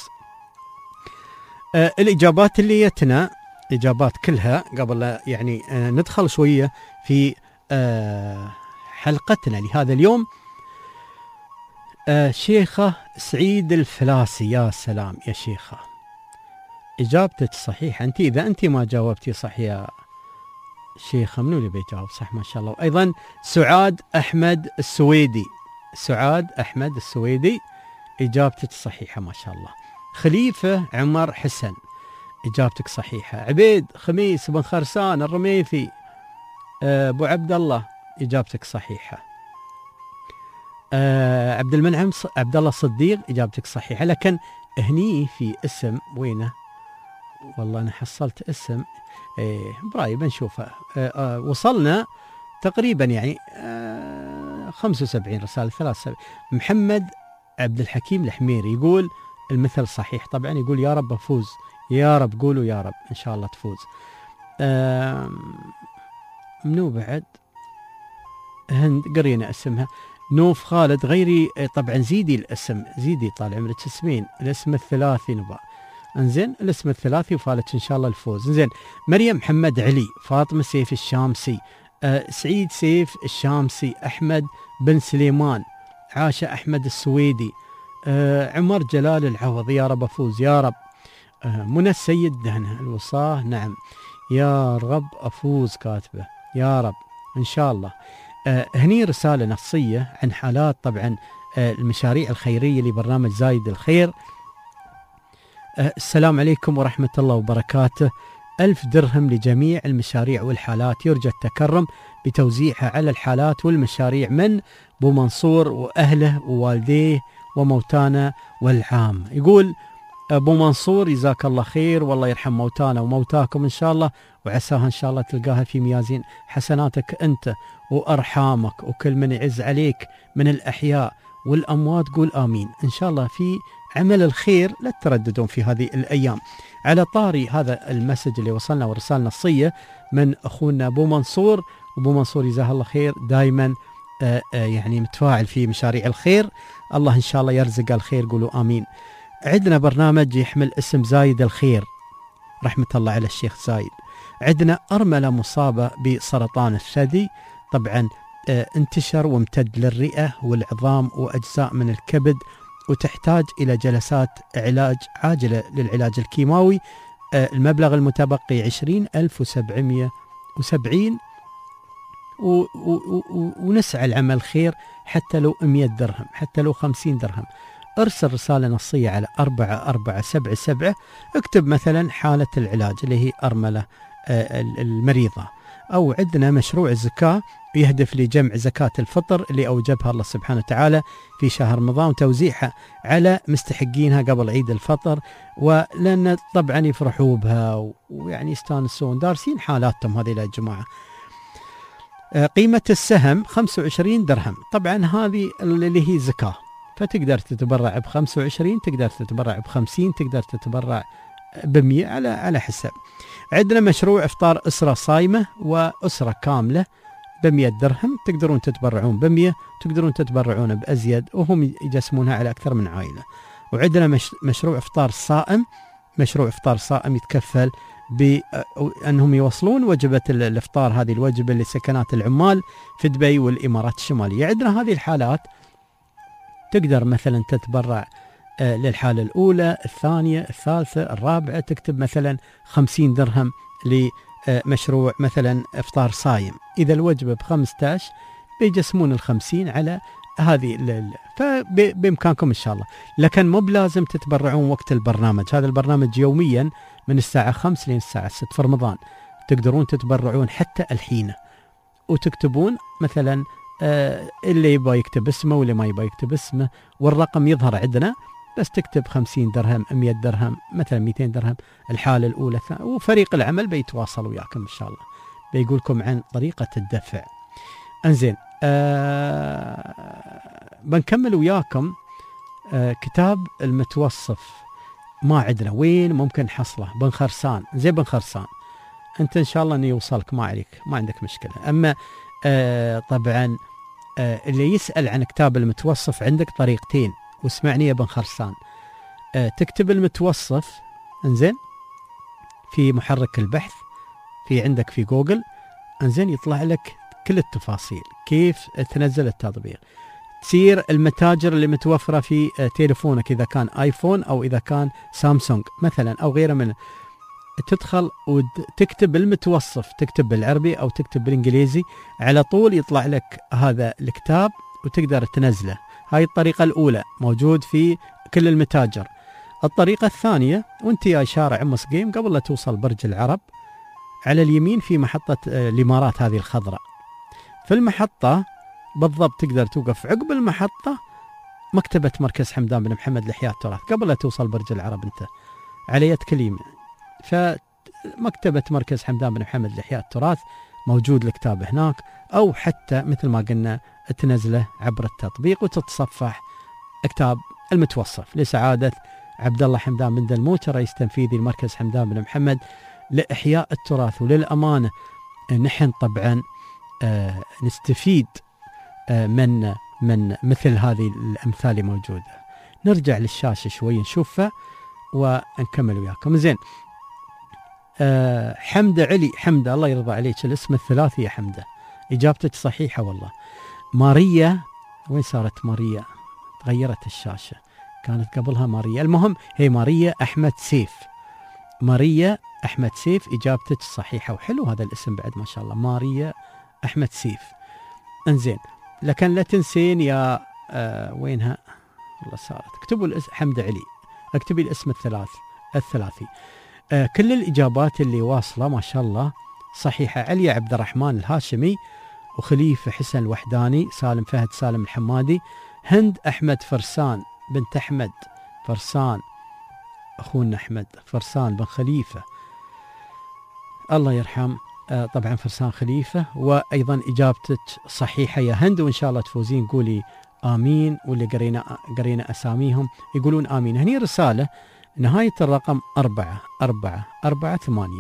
الإجابات اللي جتنا إجابات كلها قبل لا يعني ندخل شوية في حلقتنا لهذا اليوم. شيخة سعيد الفلاسي، يا سلام يا شيخة، إجابتك صحيحة. أنت إذا أنت ما جاوبتي صح يا شيخة منو اللي بيجاوب صح؟ ما شاء الله. أيضا سعاد أحمد السويدي، سعاد أحمد السويدي إجابتك صحيحة ما شاء الله. خليفة عمر حسن إجابتك صحيحة. عبيد خميس بن خرسان الرميثي، أبو عبد الله إجابتك صحيحة. عبد المنعم عبد الله صديق إجابتك صحيحة. لكن هني في اسم وينه؟ والله أنا حصلت اسم براي بنشوفه. وصلنا تقريبا يعني 75 رسالة 73. محمد عبد الحكيم الحميري يقول المثل صحيح طبعا، يقول يا رب أفوز، يا رب قولوا يا رب إن شاء الله تفوز. منو بعد؟ هند قرينا اسمها. نوف خالد غيري طبعا زيدي الاسم، زيدي طال عمرك اسمين، الاسم الثلاثي نبغى. انزين الاسم الثلاثي وفالت ان شاء الله الفوز. انزين مريم محمد علي، فاطمه سيف الشامسي، سعيد سيف الشامسي، احمد بن سليمان، عاشة احمد السويدي، عمر جلال العوض، يا رب افوز يا رب. منى السيد دهنه الوصاه، نعم يا رب افوز كاتبه يا رب ان شاء الله. هني رسالة نصية عن حالات طبعا المشاريع الخيرية لبرنامج زايد الخير. السلام عليكم ورحمة الله وبركاته. 1000 درهم لجميع المشاريع والحالات، يرجى التكرم بتوزيعها على الحالات والمشاريع من بو منصور وأهله ووالديه وموتانا والعام. يقول أبو منصور جزاك الله خير، والله يرحم موتانا وموتاكم إن شاء الله، وعساها إن شاء الله تلقاها في ميازين حسناتك أنت وأرحامك وكل من يعز عليك من الأحياء والأموات. قول آمين إن شاء الله في عمل الخير، لا ترددون في هذه الأيام. على طاري هذا المسج اللي وصلنا ورسالة نصية من أخونا أبو منصور، وأبو منصور جزاه الله خير دائما يعني متفاعل في مشاريع الخير، الله إن شاء الله يرزق الخير، قولوا آمين. عندنا برنامج يحمل اسم زايد الخير، رحمة الله على الشيخ زايد. عندنا أرملة مصابة بسرطان الثدي، طبعا انتشر وامتد للرئة والعظام وأجزاء من الكبد، وتحتاج إلى جلسات علاج عاجلة للعلاج الكيماوي. المبلغ المتبقي 20,770 ونسعى لعمل خير حتى لو 100 درهم، حتى لو 50 درهم. ارسل رسالة نصية على 4477، اكتب مثلا حالة العلاج اللي هي أرملة المريضة. أو عندنا مشروع الزكاة يهدف لجمع زكاة الفطر اللي أوجبها الله سبحانه وتعالى في شهر رمضان، وتوزيعها على مستحقينها قبل عيد الفطر، ولأن طبعا يفرحوا بها ويعني يستانسون، دارسين حالاتهم هذه يا جماعة. قيمة السهم 25 درهم، طبعا هذه اللي هي زكاة، فتقدر تتبرع ب25، تقدر تتبرع ب50، تقدر تتبرع ب100 على حسب. عندنا مشروع إفطار أسرة صايمة وأسرة كاملة ب100 درهم، تقدرون تتبرعون ب100، تقدرون تتبرعون بأزيد، وهم يجسمونها على أكثر من عائلة. وعندنا مشروع إفطار صائم، مشروع إفطار صائم يتكفل بأنهم يوصلون وجبة الإفطار، هذه الوجبة لسكنات العمال في دبي والإمارات الشمالية. عندنا هذه الحالات تقدر مثلا تتبرع للحالة الأولى، الثانية، الثالثة، الرابعة، تكتب مثلا 50 درهم لمشروع مثلا إفطار صايم. إذا الوجبة ب15 بيجسمون ال50 على هذه فبإمكانكم إن شاء الله. لكن مو بلازم تتبرعون وقت البرنامج، هذا البرنامج يوميا من الساعة 5 لين الساعة 6 في رمضان، تقدرون تتبرعون حتى الحين، وتكتبون مثلا اللي يبغى يكتب اسمه واللي ما يبغى يكتب اسمه، والرقم يظهر عندنا، بس تكتب 50 درهم، 100 درهم، مثلا 200 درهم الحالة الأولى، وفريق العمل بيتواصل وياكم إن شاء الله، بيقولكم عن طريقة الدفع. انزين بنكمل وياكم كتاب المتوصف، ما عندنا وين ممكن حصله؟ بن خرسان. زين بن خرسان انت ان شاء الله انه يوصلك، ما عليك، ما عندك مشكله. اما طبعا اللي يسال عن كتاب المتوصف عندك طريقتين، واسمعني يا بن خرسان. تكتب المتوصف انزين في محرك البحث في عندك في جوجل، انزين يطلع لك كل التفاصيل كيف تنزل التطبيق. تصير المتاجر اللي متوفره في تليفونك اذا كان ايفون او اذا كان سامسونج مثلا او غيره من، تدخل وتكتب المتوصف، تكتب بالعربي او تكتب بالانجليزي، على طول يطلع لك هذا الكتاب وتقدر تنزله. هاي الطريقه الاولى موجود في كل المتاجر. الطريقه الثانيه وانت جاي شارع ام سقيم قبل لا توصل برج العرب، على اليمين في محطه الامارات هذه الخضراء، في المحطه بالضبط تقدر توقف عقب المحطه مكتبه مركز حمدان بن محمد لإحياء التراث، قبل لا توصل برج العرب انت على يد كل يمين. فمكتبه مركز حمدان بن محمد لإحياء التراث موجود الكتاب هناك، او حتى مثل ما قلنا تنزله عبر التطبيق وتتصفح كتاب المتوصف لسعاده عبد الله حمدان بن دلموت رئيس تنفيذي المركز حمدان بن محمد لإحياء التراث. وللأمانة نحن طبعا نستفيد من مثل هذه الأمثال موجودة. نرجع للشاشة شوي نشوفها ونكمل وياكم. زين، حمدة علي، حمدة الله يرضى عليك، الاسم الثلاثي يا حمدة، إجابتك صحيحة والله. ماريا، وين صارت ماريا؟ تغيرت الشاشة، كانت قبلها ماريا. المهم هي ماريا أحمد سيف، ماريا أحمد سيف إجابتك صحيحة، وحلو هذا الاسم بعد ما شاء الله، ماريا أحمد سيف. انزين، لكن لا تنسين يا وينها والله صارت، اكتبوا الاسم حمدة علي، اكتبي الاسم الثلاثي. كل الإجابات اللي واصلة ما شاء الله صحيحة. علي عبد الرحمن الهاشمي، وخليفة حسن الوحداني، سالم فهد سالم الحمادي، هند أحمد فرسان بنت أحمد فرسان، أخونا أحمد فرسان بن خليفة الله يرحم، طبعا فرسان خليفة. وأيضا إجابتك صحيحة يا هند، وإن شاء الله تفوزين قولي آمين، واللي قرينا أساميهم يقولون آمين. هني رسالة نهاية الرقم 4448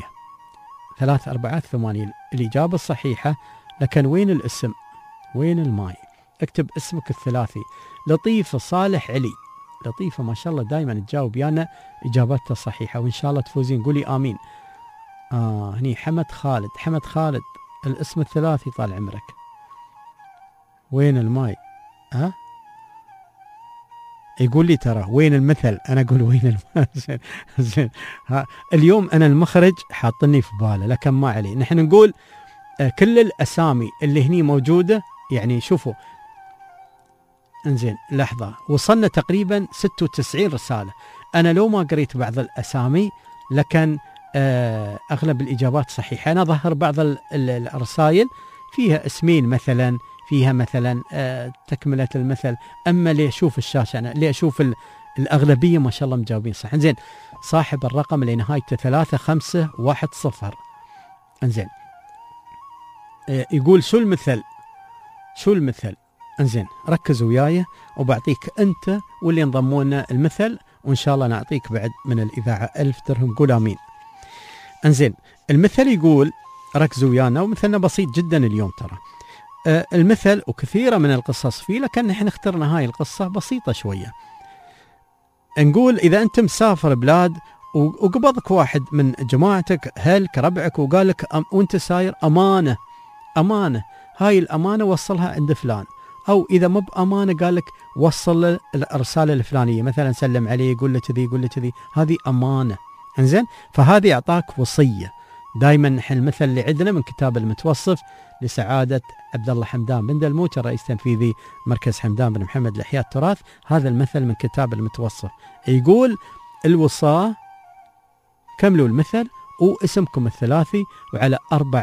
3448 الإجابة الصحيحة. لكن وين الاسم؟ وين الماي؟ اكتب اسمك الثلاثي. لطيفة صالح علي، لطيفة ما شاء الله دائما تجاوب يانا إجابتها صحيحة، وإن شاء الله تفوزين قولي آمين. هني حمد خالد، حمد خالد الاسم الثلاثي طال عمرك. وين الماي؟ يقول لي ترى وين المثل، أنا أقول وين المثل. زين، اليوم أنا المخرج حاطني في باله، لكن ما عليه، نحن نقول كل الأسامي اللي هني موجودة. يعني شوفوا، انزين لحظة، وصلنا تقريبا 96 رسالة. أنا لو ما قريت بعض الأسامي لكن أغلب الإجابات صحيحة. أنا ظهر بعض الرسائل فيها اسمين مثلا، فيها مثلا تكملة المثل، أما لي أشوف الشاشة أنا لي أشوف الأغلبية ما شاء الله مجاوبين صح. انزين، صاحب الرقم اللي نهايته 3510. انزين، يقول شو المثل؟ شو المثل؟ انزين ركزوا وياي وبعطيك أنت واللي انضمونا المثل، وإن شاء الله نعطيك بعد من الإذاعة 1000 درهم. قول آمين. انزين، المثل يقول، ركزوا ويانا، ومثلنا بسيط جدا اليوم ترى. المثل وكثيرة من القصص فيه، لكن نحن اخترنا هاي القصة بسيطة شوية. نقول إذا أنت مسافر بلاد وقبضك واحد من جماعتك هلك ربعك وقال لك وانت ساير أمانة، أمانة، هاي الأمانة وصلها عند فلان، أو إذا مو بأمانة قال لك وصل الرسالة الفلانية، مثلا سلم عليه، يقول له كذي، يقول له كذي، هذه أمانة. انزين، فهذه أعطاك وصية. دائما نحن المثل اللي عندنا من كتاب المتوصف لسعادة عبد الله حمدان بن دلموت رئيس تنفيذي مركز حمدان بن محمد لإحياء التراث. هذا المثل من كتاب المتوصف يقول الوصاة، كملوا المثل واسمكم الثلاثي، وعلى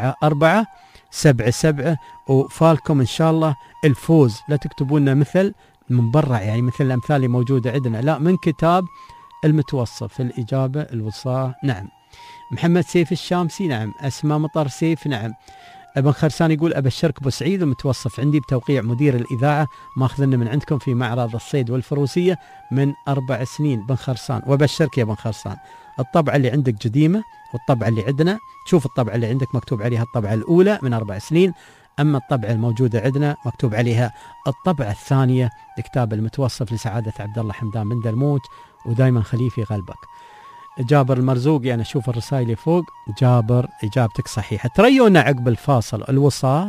4477 وفالكم إن شاء الله الفوز. لا تكتبوا لنا مثل من برا، يعني مثل الأمثال اللي موجودة عندنا، لا، من كتاب المتوصف. الإجابة الوصاة. نعم. محمد سيف الشامسي، نعم. أسماء مطر سيف، نعم. ابن خرسان يقول أبشرك أبو سعيد ومتوصف عندي بتوقيع مدير الإذاعة ماخذنا من عندكم في معرض الصيد والفروسية من 4 سنين. بن خرسان وأبشرك يا بن خرسان، الطبعة اللي عندك قديمة والطبعة اللي عندنا، شوف الطبعة اللي عندك مكتوب عليها الطبعة الأولى من 4 سنين، أما الطبعة الموجودة عندنا مكتوب عليها الطبعة الثانية لكتاب المتوصف لسعادة عبد الله حمدان بن دلموت، ودائما خليه في قلبك. جابر المرزوقي أنا أشوف الرسائل فوق. جابر إجابتك صحيحة. تريونا عقب الفاصل الوصاة.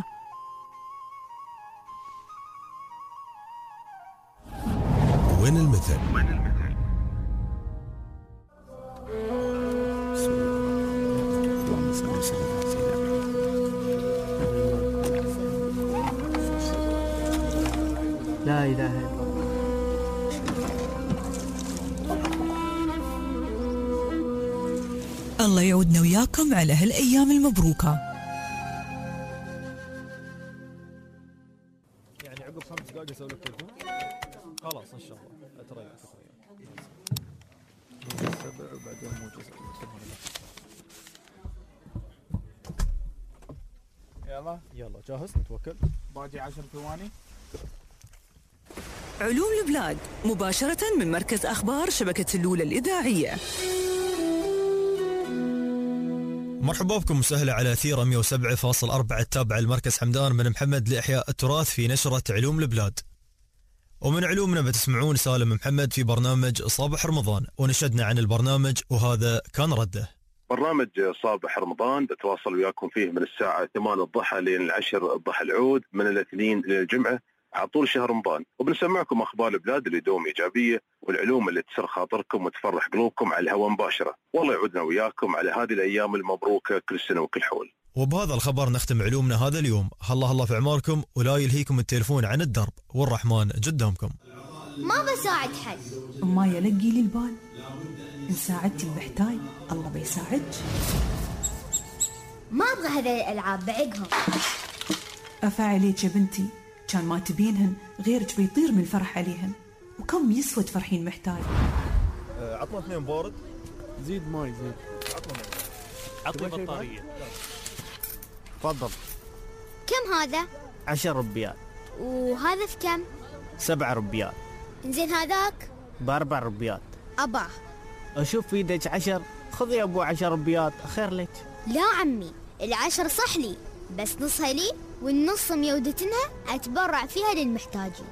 وين المثل؟ لا إله إلا الله. الله يعودنا وياكم على هالأيام المبروكة. يعني عقب 5 دقائق أسوي لك تليفون خلاص إن شاء الله. أتريق 7 وبعدين موجز. يلا جاهز نتوكل. باقي 10 ثواني. علوم البلاد مباشرة من مركز أخبار شبكة اللولة الإذاعية. مرحبا بكم وسهلا على أثير 107.4 التابع المركز حمدان من محمد لإحياء التراث في نشرة علوم البلاد. ومن علومنا بتسمعون سالم محمد في برنامج صباح رمضان، ونشدنا عن البرنامج وهذا كان رده. برنامج صباح رمضان بتواصل وياكم فيه من الساعة 8 الضحى لين 10 الضحى العود، من الاثنين للجمعة على طول شهر رمضان، وبنسمعكم أخبار البلاد اللي دوم إيجابية والعلوم اللي تسر خاطركم وتفرح قلوبكم على الهواء مباشرة. والله يعودنا وياكم على هذه الأيام المبروكة كل سنة وكل حول. وبهذا الخبر نختم علومنا هذا اليوم. الله في أعماركم ولا يلهيكم التليفون عن الدرب، والرحمن قدامكم. ما بساعد حد. ما يلقي لي البال، إن ساعدتي المحتاج الله بيساعدك. ما أبغى هذه الألعاب بعقهم. أفعليك يا بنتي، كان ما تبينهن غيرك بيطير من الفرح عليهن، وكم يسوى تفرحين محتاج. عطنا 2 بورد. زيد ماي زيد. عطنا بطارية. تفضل. كم هذا؟ 10 ربيات. وهذا في كم؟ 7 ربيات. إنزين هذاك؟ ب4 ربيات. أباه. أشوف في يدك 10، خذ يا أبو 10 ربيات خير لك. لا عمي، 10 صح لي، بس نصها لي والنص ميودتنها أتبرع فيها للمحتاجين.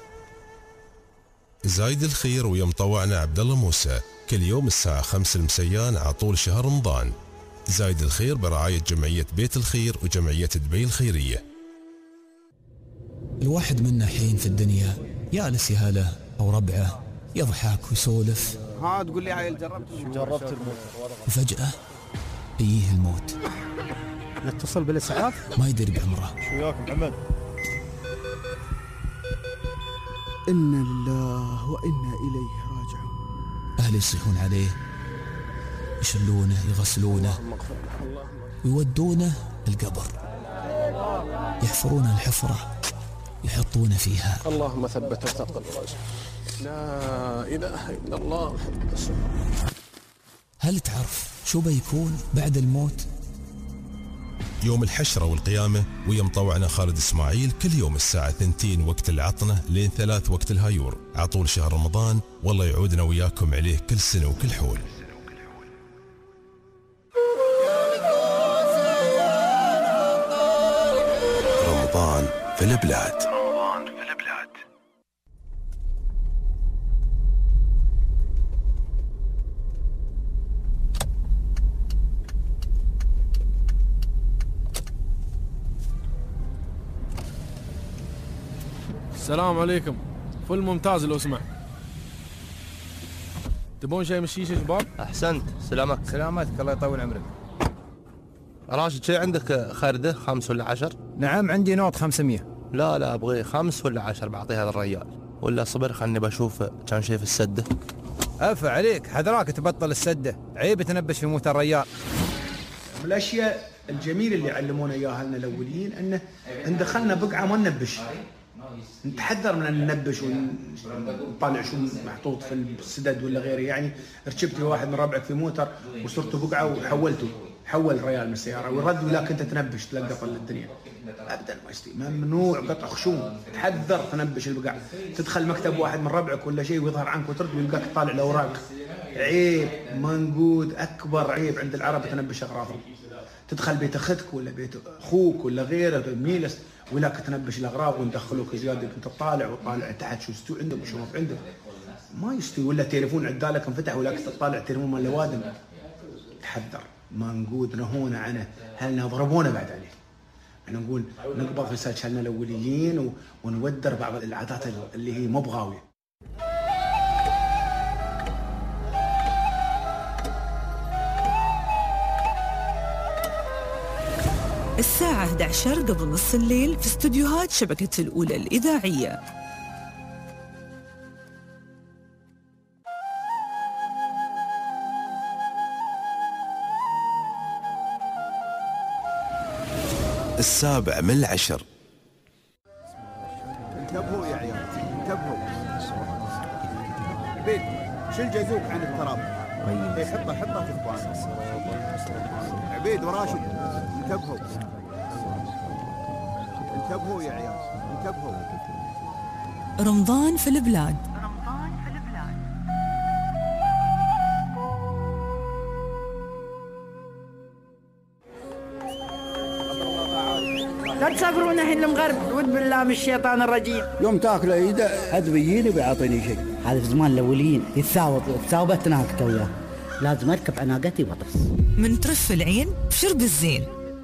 زايد الخير ويا مطوعنا عبد الله موسى كل يوم الساعة 5 المسيان على طول شهر رمضان. زايد الخير برعاية جمعية بيت الخير وجمعية دبي الخيرية. الواحد منا حين في الدنيا يالس يهاله أو ربعه يضحك ويسولف. ها تقول لي عيل جربت الموت، وفجأة يجيه الموت. نتصل بالإسعاف ما يدري بعمره. شو وياك محمد؟ إنا لله وإنا إليه راجعون. أهله يصيحون عليه، يشلونه يغسلونه ويودونه القبر، يحفرون الحفرة يحطون فيها. اللهم ثبت وثقل رجل. لا إله إلا الله محمد رسول الله. هل تعرف شو بيكون بعد الموت؟ يوم الحشرة والقيامة ويا مطوعنا خالد إسماعيل كل يوم الساعة 2 وقت العطنة لين 3 وقت الهايور على طول شهر رمضان. والله يعودنا وياكم عليه كل سنة وكل حول. رمضان في البلاد. السلام عليكم. فل ممتاز لو سمح. تبون شيء من الشيشه شباب؟ احسنت. سلامتك الله يطول عمرك. راشد شيء عندك خردة 5 ولا 10؟ نعم عندي نوت 500. لا ابغي 5 ولا 10 بعطيها للرجال. ولا صبر خلني بشوف كان شيء في السده. أفا عليك حذراك تبطل السده، عيب تنبش في موت الرجال. من الاشياء الجميله اللي علمونا اياها لنا الاولين انه ان دخلنا بقعه ما ننبش، نتحذر من ان ننبش ونطلع شو محطوط في السدد ولا غيره. يعني ركبت واحد من ربعك في موتر وصرت بقعه وحولته حول ريال من السياره ويرد ولاك انت تنبش تلقط الدنيا ابدا ما يستوي. ممنوع قطع خشوم، تحذر تنبش البقع. تدخل مكتب واحد من ربعك ولا شيء ويظهر عنك وترد ويلقاك طالع الاوراق، عيب منقود، اكبر عيب عند العرب تنبش اغراضهم. تدخل بيت اختك ولا بيت اخوك ولا غيره ميلس ولاك تنبش الاغراض وندخلوك زياده انت تطالع وطالع تحت شو استوي عندك وشو عندك، ما يستوي. ولا تليفون عدالك انفتح ولاك تطالع تليفون مال الوادم. تحذر منقود، نهونا عنه، هل نضربونا بعد عليه. احنا نقول نقبض في سجلنا الاوليين ونودر بعض العادات اللي هي مو بغاويه. الساعة 11 قبل نص الليل في استوديوهات شبكة الأولى الإذاعية. السابع من 10. انتبهوا يا عيال، انتبهوا. البيت شيل جازوك عن التراب. حطه في اخوانك. عبيد وراشد انتبهوا. انتبهوا يا عيال، انتبهوا. رمضان في البلاد. لا تسافرون الحين المغرب، ود بالله من الشيطان الرجيم. يوم تاكله ايده حد بيجيني بيعطيني شيء. هذا في زمان الاوليين تثاوبت ناقته وياه، لازم اركب على ناقتي واطرس. من ترف العين بشرب الزين.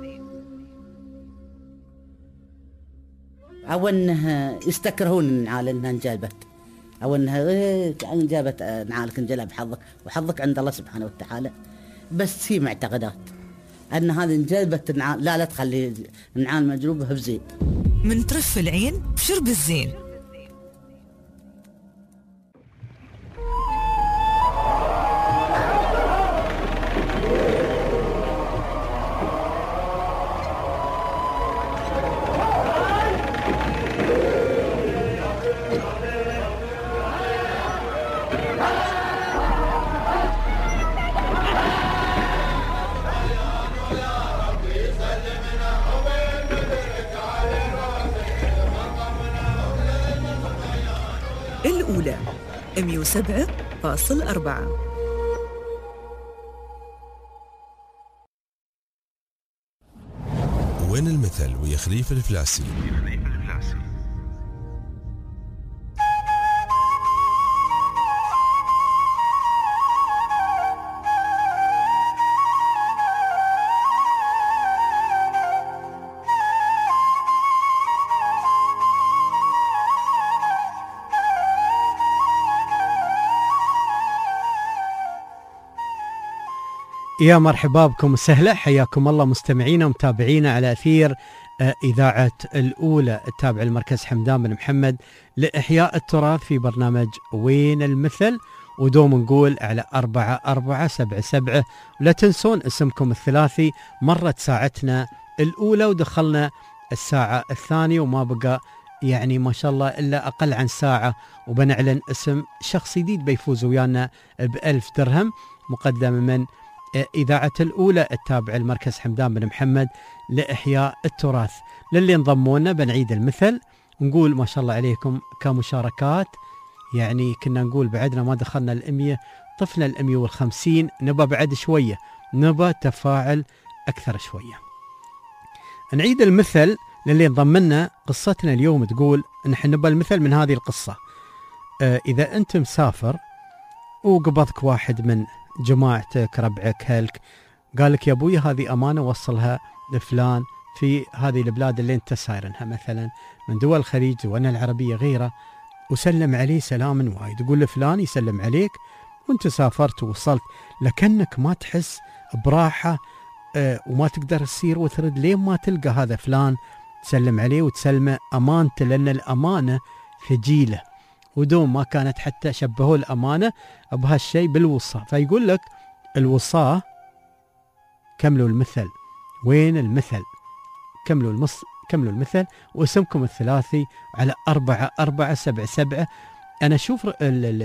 او انه يستكرهون النعال انها انجلبت، او انها انجلبت نعالك انجلب حظك، وحظك عند الله سبحانه وتعالى. بس هي معتقدات ان هذه انجلبت النعال، لا تخلي النعال مجلوبه بزين. من ترف العين بشرب الزين. الأولى 107.4. وين المثل ويا خليفة الفلاسي. يا مرحبا بكم وسهلا، حياكم الله مستمعينا ومتابعينا على أثير إذاعة الأولى التابع لمركز حمدان بن محمد لإحياء التراث في برنامج وين المثل، ودوم نقول على 4477. ولا تنسون اسمكم الثلاثي. مرت ساعتنا الأولى ودخلنا الساعة الثانية وما بقى يعني ما شاء الله إلا أقل عن ساعة وبنعلن اسم شخص جديد بيفوز ويانا ب1000 درهم مقدم من إذاعة الأولى التابع لمركز حمدان بن محمد لإحياء التراث. للي انضمونا بنعيد المثل نقول ما شاء الله عليكم كمشاركات، يعني كنا نقول بعدنا ما دخلنا 100، طفنا 150، نبى بعد شوية، نبى تفاعل أكثر شوية. نعيد المثل للي انضمنا. قصتنا اليوم تقول نحن نبى المثل من هذه القصة. إذا أنت مسافر وقبضك واحد من جماعتك ربعك هلك قال لك يا ابوي هذه امانه وصلها لفلان في هذه البلاد اللي انت سايرنها، مثلا من دول الخليج دولنا العربيه غيره، وسلم عليه سلام وايد، يقول لفلان يسلم عليك وانت سافرت ووصلت، لكنك ما تحس براحه وما تقدر تسير وترد لين ما تلقى هذا فلان تسلم عليه وتسلمه امانته، لان الامانه ثقيله، ودوم ما كانت حتى شبهوا الأمانة بهالشيء بالوصاة. فيقول لك الوصاة كملوا المثل. وين المثل؟ كملوا المثل واسمكم الثلاثي على 4477. أنا أشوف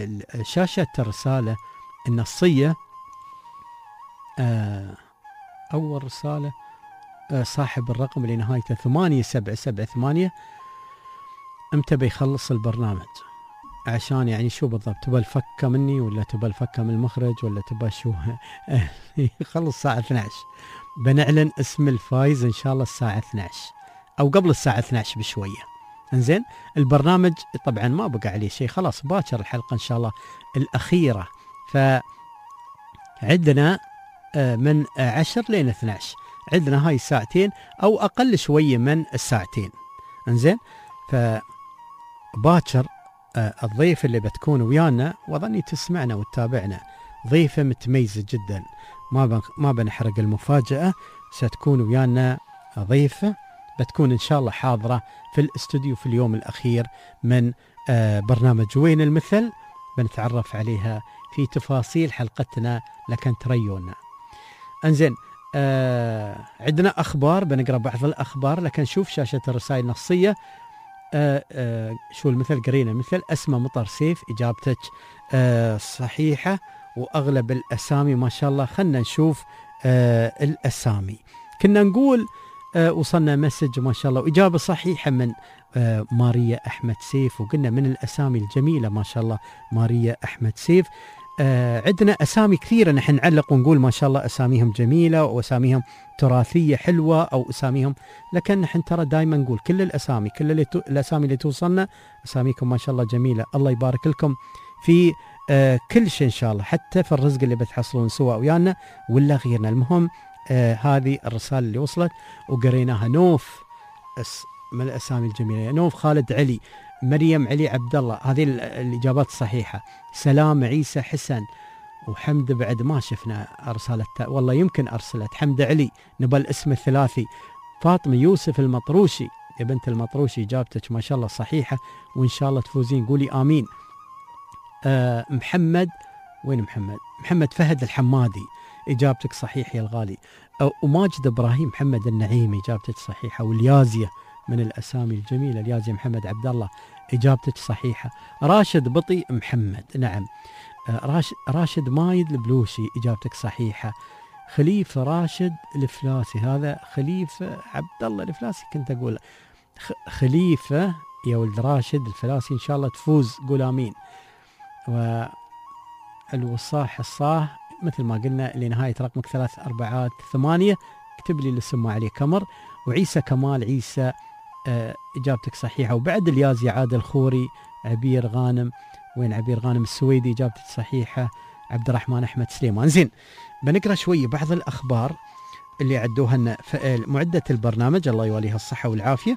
شاشة الرسالة النصية أول رسالة صاحب الرقم اللي نهايته 8778 امتى بيخلص البرنامج؟ عشان يعني شو بالضبط، تبى الفكة مني ولا تبى الفكة من المخرج ولا تبى شو؟ يخلص الساعة 12. بنعلن اسم الفايز إن شاء الله الساعة 12 أو قبل الساعة 12 بشوية. انزين، البرنامج طبعا ما بقى عليه شيء، خلاص باكر الحلقة إن شاء الله الأخيرة. فعندنا من 10 لين 12 عندنا هاي الساعتين أو أقل شوية من الساعتين. انزين، فباكر الضيف اللي بتكون ويانا وظني تسمعنا وتتابعنا ضيفة متميزة جدا، ما بنحرق المفاجأة، ستكون ويانا ضيفة بتكون إن شاء الله حاضرة في الاستوديو في اليوم الأخير من برنامج وين المثل، بنتعرف عليها في تفاصيل حلقتنا لكن تريونا. انزين، عندنا أخبار، بنقرأ بعض الأخبار لكن شوف شاشة الرسائل النصية. شو المثل قرينا؟ مثل أسماء مطر سيف إجابتك صحيحة وأغلب الأسامي ما شاء الله. خلنا نشوف الأسامي. كنا نقول وصلنا مسج ما شاء الله وإجابة صحيحة من ماريا أحمد سيف، وقلنا من الأسامي الجميلة ما شاء الله ماريا أحمد سيف. عندنا أسامي كثيرة نحن نعلق ونقول ما شاء الله أساميهم جميلة وأساميهم تراثية حلوة أو أساميهم، لكن نحن ترى دائما نقول كل الأسامي، كل الأسامي اللي توصلنا أساميكم ما شاء الله جميلة. الله يبارك لكم في كل شيء إن شاء الله، حتى في الرزق اللي بتحصلون سواء ويانا ولا غيرنا. المهم هذه الرسالة اللي وصلت وقريناها. نوف من الأسامي الجميلة، نوف خالد علي، مريم علي عبد الله، هذه الإجابات الصحيحة. سلام عيسى حسن، وحمد بعد ما شفنا أرسلت، والله يمكن أرسلت. حمد علي نبى الاسم الثلاثي. فاطمة يوسف المطروشي، يا بنت المطروشي إجابتك ما شاء الله صحيحة وإن شاء الله تفوزين، قولي آمين. محمد، وين محمد؟ محمد فهد الحمادي، إجابتك صحيح يا الغالي. وماجد إبراهيم محمد النعيمي، إجابتك صحيحة. واليازية من الأسامي الجميلة، اليازية محمد عبد الله، إجابتك صحيحة. راشد بطي محمد، نعم. راشد مايد البلوشي، إجابتك صحيحة. خليفة راشد الفلاسي، هذا خليفة عبد الله الفلاسي كنت أقول خليفة يا ولد راشد الفلاسي، إن شاء الله تفوز، قول آمين. والوصاح الصاه مثل ما قلنا لنهاية رقمك 348، اكتب لي الاسم ما عليه كمر. وعيسى كمال عيسى، إجابتك صحيحة. وبعد اليازي عادل خوري، عبير غانم، وين عبير غانم السويدي، إجابتك صحيحة. عبد الرحمن أحمد سليمان. زين، بنقرأ شوية بعض الأخبار اللي عدوها لنا معدة البرنامج، الله يوليها الصحة والعافية.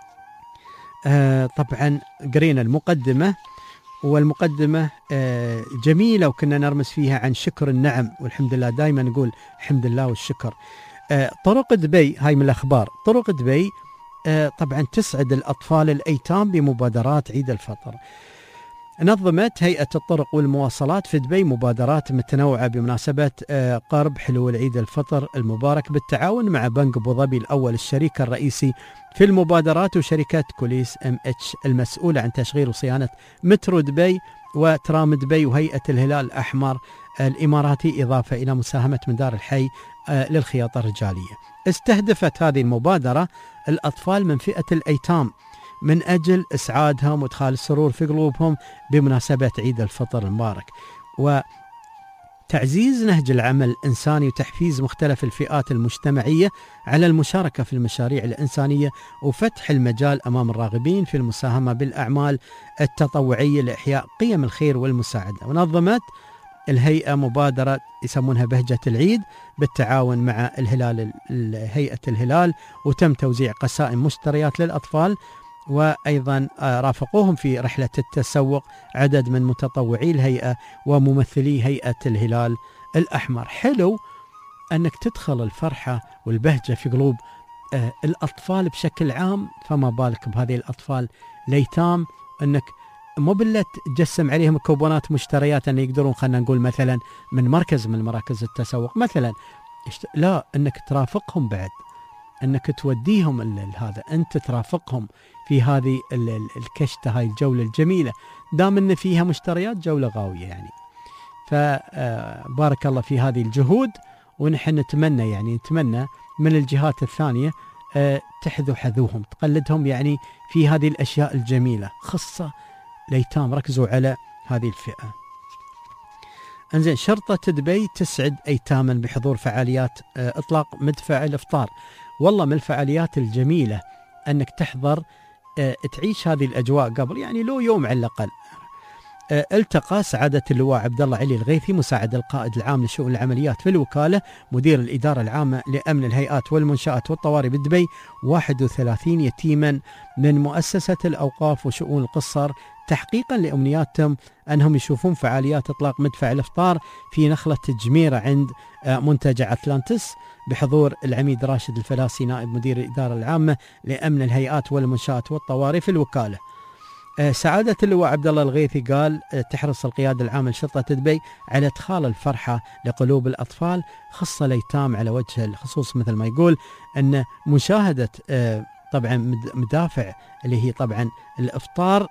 طبعا قرينا المقدمة، والمقدمة جميلة وكنا نرمز فيها عن شكر النعم، والحمد لله دائما نقول الحمد لله والشكر. طرق دبي، هاي من الأخبار. طرق دبي طبعا تسعد الأطفال الأيتام بمبادرات عيد الفطر. نظمت هيئة الطرق والمواصلات في دبي مبادرات متنوعة بمناسبة قرب حلول عيد الفطر المبارك بالتعاون مع بنك أبو ظبي الأول الشريك الرئيسي في المبادرات، وشركة كوليس MH المسؤولة عن تشغيل وصيانة مترو دبي وترام دبي، وهيئة الهلال الأحمر الإماراتي، إضافة إلى مساهمة من دار الحي للخياطة الرجالية. استهدفت هذه المبادرة الأطفال من فئة الأيتام من أجل إسعادهم وإدخال السرور في قلوبهم بمناسبة عيد الفطر المبارك، وتعزيز نهج العمل الإنساني وتحفيز مختلف الفئات المجتمعية على المشاركة في المشاريع الإنسانية، وفتح المجال أمام الراغبين في المساهمة بالأعمال التطوعية لإحياء قيم الخير والمساعدة. ونظمت الهيئة مبادرة يسمونها بهجة العيد بالتعاون مع الهلال، هيئة الهلال، وتم توزيع قسائم مشتريات للأطفال، وأيضا رافقوهم في رحلة التسوق عدد من متطوعي الهيئة وممثلي هيئة الهلال الأحمر. حلو أنك تدخل الفرحة والبهجة في قلوب الأطفال بشكل عام، فما بالك بهذه الأطفال الأيتام، أنك مو بالله تجسم عليهم كوبونات مشتريات أن يقدرون خلنا نقول مثلا من مركز من مراكز التسوق مثلا، لا، أنك ترافقهم، بعد أنك توديهم هذا، أنت ترافقهم في هذه الكشتة، هاي الجولة الجميلة، دام أن فيها مشتريات جولة غاوية يعني. فبارك الله في هذه الجهود، ونحن نتمنى من الجهات الثانية تحذو حذوهم، تقلدهم يعني في هذه الأشياء الجميلة، خاصة الأيتام، ركزوا على هذه الفئة. انزين، شرطة دبي تسعد أيتاما بحضور فعاليات إطلاق مدفع الإفطار. والله من الفعاليات الجميلة أنك تحضر، تعيش هذه الأجواء قبل، يعني لو يوم على الأقل. التقى سعادة اللواء عبد الله علي الغيثي مساعد القائد العام لشؤون العمليات في الوكالة مدير الإدارة العامة لأمن الهيئات والمنشآت والطوارئ بدبي 31 يتيما من مؤسسة الأوقاف وشؤون القصر، تحقيقا لأمنياتهم أنهم يشوفون فعاليات إطلاق مدفع الإفطار في نخلة جميرة عند منتجع أتلانتس بحضور العميد راشد الفلاسي نائب مدير الإدارة العامة لأمن الهيئات والمنشآت والطوارئ في الوكالة. سعادة اللواء عبد الله الغيثي قال تحرص القيادة العامة لشرطة دبي على إدخال الفرحة لقلوب الأطفال خاصة الأيتام على وجه الخصوص، مثل ما يقول أن مشاهدة طبعا مدافع اللي هي طبعا الإفطار،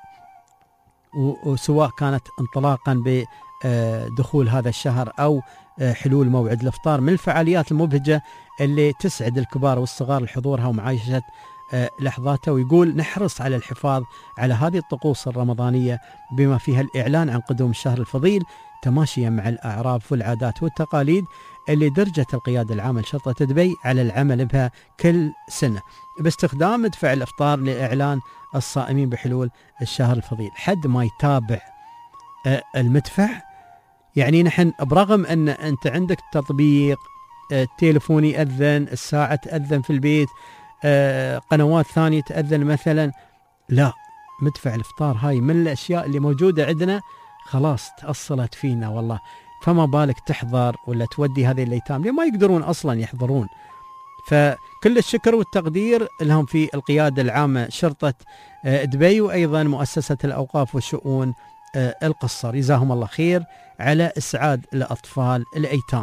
وسواء كانت انطلاقا بدخول هذا الشهر أو حلول موعد الإفطار، من الفعاليات المبهجة اللي تسعد الكبار والصغار لحضورها ومعايشة لحظاته. ويقول نحرص على الحفاظ على هذه الطقوس الرمضانية بما فيها الإعلان عن قدوم الشهر الفضيل تماشيا مع الأعراف والعادات والتقاليد اللي درجت القيادة العامة لشرطة دبي على العمل بها كل سنة باستخدام مدفع الإفطار لإعلان الصائمين بحلول الشهر الفضيل. حد ما يتابع المدفع، يعني نحن برغم أن أنت عندك تطبيق تليفوني يأذن، الساعة تأذن في البيت، قنوات ثانية تأذن مثلا، لا، مدفع الإفطار هاي من الأشياء اللي موجودة عندنا خلاص تأصلت فينا والله، فما بالك تحضر ولا تودي هذه الأيتام اللي ما يقدرون أصلا يحضرون. فكل الشكر والتقدير لهم في القيادة العامة شرطة دبي وأيضا مؤسسة الأوقاف وشؤون القصر، جزاهم الله خير على إسعاد الأطفال الأيتام.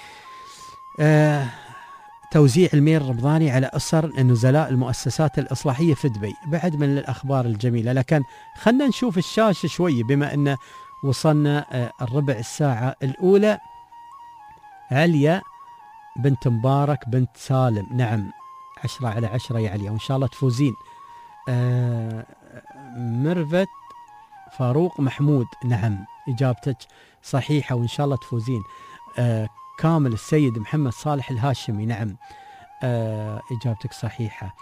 توزيع المير الرمضاني على أسر النزلاء المؤسسات الإصلاحية في دبي بعد من الأخبار الجميلة، لكن خلنا نشوف الشاشة شوي بما أن وصلنا الربع الساعة الأولى. عليا بنت مبارك بنت سالم، نعم 10/10 يا عليا، وإن شاء الله تفوزين. مرفت فاروق محمود، نعم إجابتك صحيحة وإن شاء الله تفوزين. كامل السيد محمد صالح الهاشمي، نعم إجابتك صحيحة.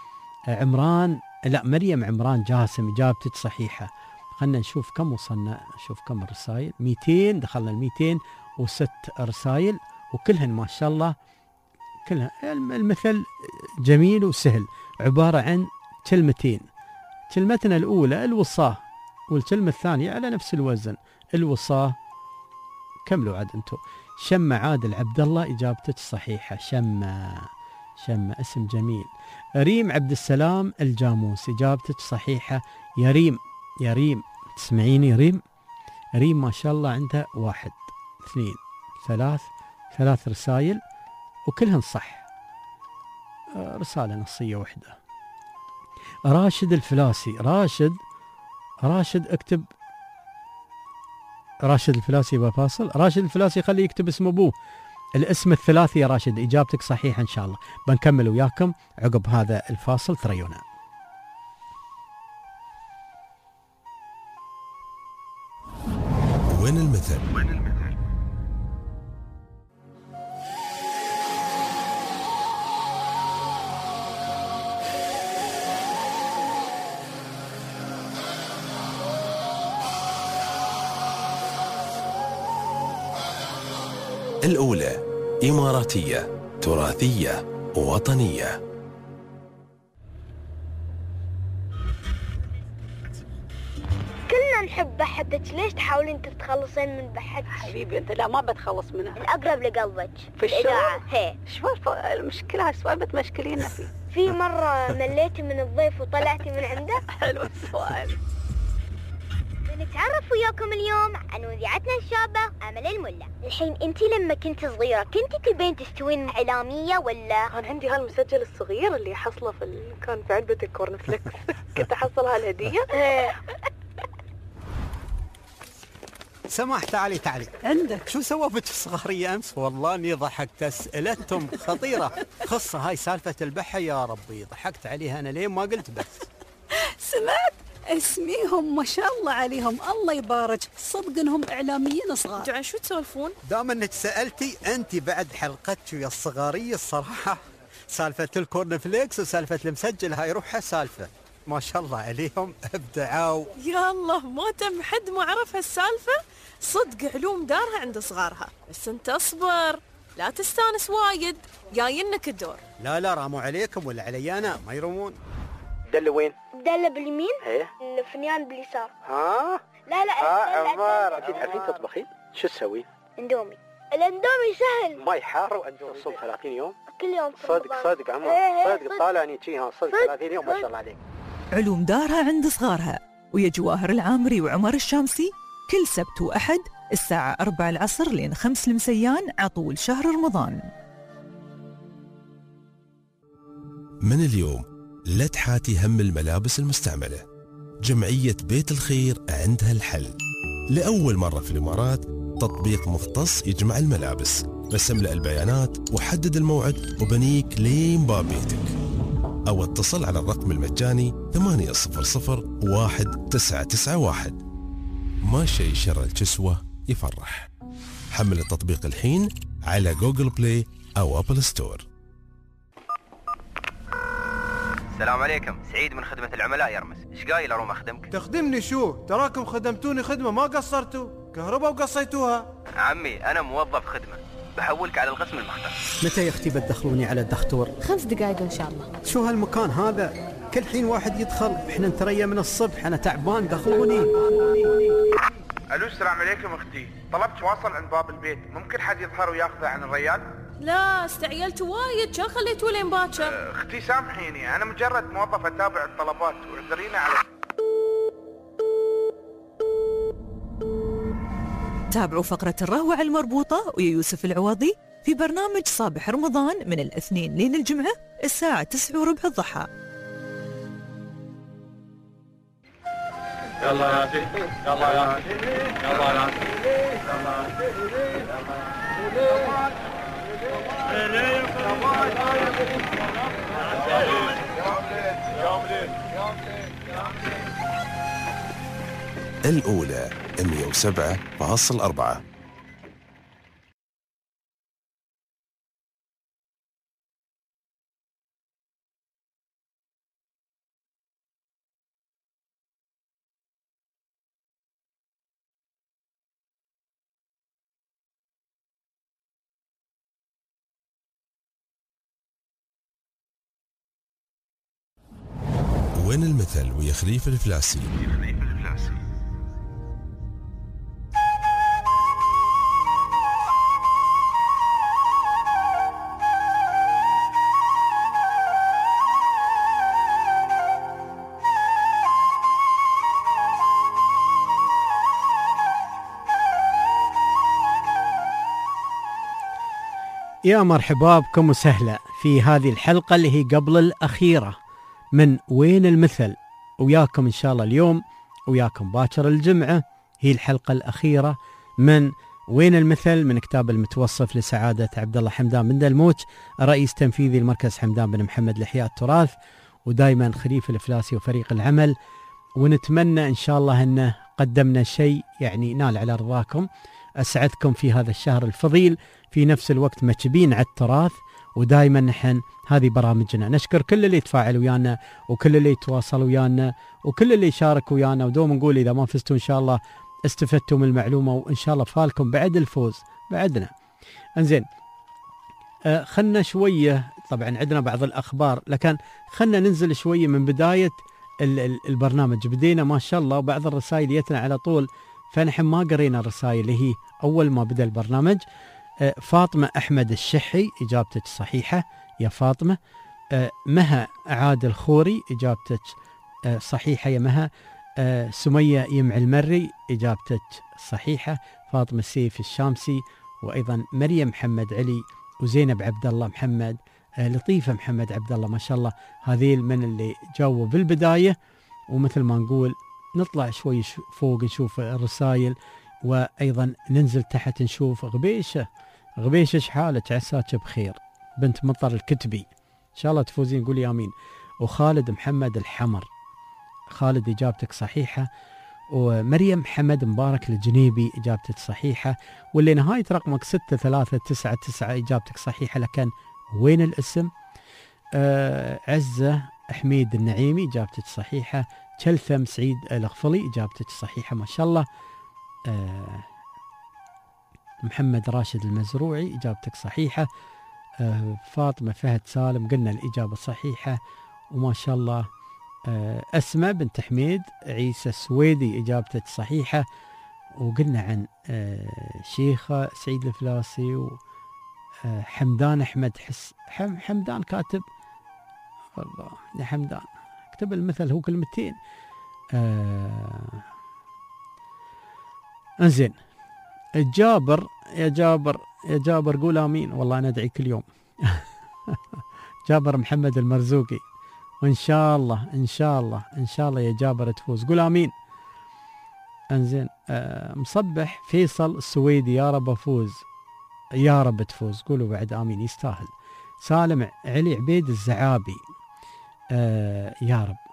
مريم عمران جاسم، إجابتك صحيحة. خلنا نشوف كم وصلنا، نشوف كم الرسائل، 200، دخلنا 206 رسائل وكلهن ما شاء الله، كلها المثل جميل وسهل، عبارة عن كلمتين. كلمتنا الأولى الوصاة، والكلمة الثانية على نفس الوزن، الوصاة. كملوا عاد أنتم. شمة عادل عبد الله، إجابتك صحيحة. شمة اسم جميل. ريم عبد السلام الجاموس، إجابتك صحيحة. يا ريم تسمعيني؟ ريم ما شاء الله عندها 1 2 3 رسائل وكلهن صح، رسالة نصية واحدة. راشد الفلاسي، راشد اكتب راشد الفلاسي بفاصل، راشد الفلاسي خليه يكتب اسم ابوه، الاسم الثلاثي يا راشد. اجابتك صحيحة ان شاء الله. بنكمل وياكم عقب هذا الفاصل، تريونا. وين المثل؟ الأولى إماراتية تراثية وطنية. كلنا نحب بحتك، ليش تحاولين تتخلصين من بحتك؟ حبيبي انت لا ما بتخلص منها، الأقرب لقلبك في الإذاعة. هي شو المشكلة؟ هالسؤال بتمشكلينا فيه. في مرة مليتي من الضيف وطلعتي من عنده؟ حلو السؤال. نتعرف وياكم اليوم عن مذيعتنا الشابة أمل الملا. الحين انتي لما كنت صغيرة كنتي تبين تستوين إعلامية ولا؟ كان عندي هالمسجل الصغير اللي حصله كان في علبة الكورن فليكس. كنت أحصل هالهدية. سماح تعالي عندك. شو سوى بك الصغارية أمس؟ والله إني ضحكت، أسئلتهم خطيرة. خصة هاي سالفة البحة يا ربي، ضحكت عليها أنا لين ما قلت بس. سمعت اسميهم ما شاء الله عليهم، الله يبارك، صدق انهم اعلاميين صغار. انتوا عن شو تسولفون؟ دام انك سألتي انت بعد حلقتك ويا الصغارية الصراحة سالفة الكورن فليكس وسالفة المسجل هاي روحها سالفة ما شاء الله عليهم ابدعوا. يا الله ما تم حد ما عرف هالسالفة، صدق علوم دارها عند صغارها، بس انت اصبر لا تستانس وايد، جاينك الدور. لا راموا عليكم ولا علي انا، ما يرومون. دلة وين؟ دلة باليمين، ايه الفنيان باليسار. ها؟ لا عمار اكيد عارفين تطبخين، شو تسوين؟ اندومي. الاندومي سهل، ماي حار واندومي الصبح 30 يوم كل يوم. صدق عمار، صدق طالعني شي صدق 30 يوم ما شاء الله عليك. علوم دارها عند صغارها، ويا جواهر العامري وعمر الشامسي كل سبت وأحد الساعة 4 العصر لين 5 المسيان عطول شهر رمضان. من اليوم لا تحاتي هم الملابس المستعملة. جمعية بيت الخير عندها الحل. لأول مرة في الإمارات تطبيق مختص يجمع الملابس، بس املأ البيانات وحدد الموعد وبنيك لين باب بيتك، أو اتصل على الرقم المجاني 800-1991. ما شيء شر الكسوة يفرح. حمل التطبيق الحين على جوجل بلاي أو أبل ستور. السلام عليكم، سعيد من خدمة العملاء يرمس، ايش قايل اروم اخدمك؟ تخدمني شو؟ تراكم خدمتوني خدمة ما قصرتوا، كهرباء وقصيتوها. عمي انا موظف خدمة، بحولك على القسم المختار. متى يا اختي بتدخلوني على الدكتور؟ 5 دقائق ان شاء الله. شو هالمكان هذا؟ كل حين واحد يدخل، احنا نتريا من الصبح، انا تعبان دخلوني. الو السلام عليكم اختي، طلبت واصل عند باب البيت، ممكن حد يظهر وياخذه عن الريال؟ لا استعجلت وايد، كان خليته لين باكر. اختي سامحيني، انا مجرد موظف اتابع الطلبات واعذرينا على. تابعوا فقرة الروعة المربوطة ويا يوسف العواضي في برنامج صباح رمضان من الاثنين لين الجمعة الساعة 9:15 الضحى. يلا يا سيدي، يلا يا سيدي، يلا يا سيدي، الأولى 107.4. وين المثل ويا خليفة الفلاسي. يا مرحبا بكم وسهلا في هذه الحلقة اللي هي قبل الأخيرة من وين المثل. وياكم إن شاء الله اليوم وياكم باكر الجمعة، هي الحلقة الأخيرة من وين المثل من كتاب المتوصف لسعادة عبد الله حمدان بن دلموج، رئيس تنفيذي المركز حمدان بن محمد لإحياء التراث، ودائما خليفة الفلاسي وفريق العمل. ونتمنى إن شاء الله أنه قدمنا شيء يعني نال على رضاكم، أسعدكم في هذا الشهر الفضيل، في نفس الوقت مكتبين على التراث. ودائما نحن هذه برامجنا، نشكر كل اللي يتفاعل ويانا وكل اللي يتواصل ويانا وكل اللي يشارك ويانا، ودوم نقول إذا ما فزتوا إن شاء الله استفدتوا من المعلومة، وإن شاء الله فالكم بعد الفوز بعدنا. انزين خلنا شوية، طبعا عندنا بعض الأخبار، لكن خلنا ننزل شوية من بداية البرنامج. بدينا ما شاء الله وبعض الرسائل يتنا على طول، فنحن ما قرينا الرسائل اللي هي أول ما بدأ البرنامج. فاطمة أحمد الشحي إجابتك صحيحة يا فاطمة. مها عادل الخوري إجابتك صحيحة يا مها. سمية يمع المري إجابتك صحيحة. فاطمة السيف الشامسي، وأيضا مريم محمد علي، وزينب عبد الله محمد، لطيفة محمد عبد الله، ما شاء الله هذيل من اللي جاوبوا بالبداية. ومثل ما نقول نطلع شوي فوق نشوف الرسائل. وأيضا ننزل تحت نشوف غبيشة إيش حالك؟ عساك بخير. بنت مطر الكتبي إن شاء الله تفوزين، قولي آمين. وخالد محمد الحمر، خالد إجابتك صحيحة. ومريم حمد مبارك الجنيبي إجابتك صحيحة. واللي نهاية رقمك 6399 إجابتك صحيحة، لكن وين الاسم؟ عزة حميد النعيمي إجابتك صحيحة. كلثم سعيد الغفلي إجابتك صحيحة ما شاء الله. محمد راشد المزروعي إجابتك صحيحة. فاطمة فهد سالم قلنا الإجابة صحيحة وما شاء الله. أسماء بنت حميد عيسى السويدي إجابتك صحيحة. وقلنا عن شيخة سعيد الفلاسي وحمدان أحمد حمدان كاتب والله يا حمدان اكتب المثل هو كلمتين. انزين الجابر يا جابر قول آمين، والله أنا أدعي كل يوم. جابر محمد المرزوقي، وإن شاء الله يا جابر تفوز، قول آمين. انزين مصبح فيصل السويدي، يا رب أفوز، يا رب تفوز، قولوا بعد آمين، يستاهل. سالم علي عبيد الزعابي، يا رب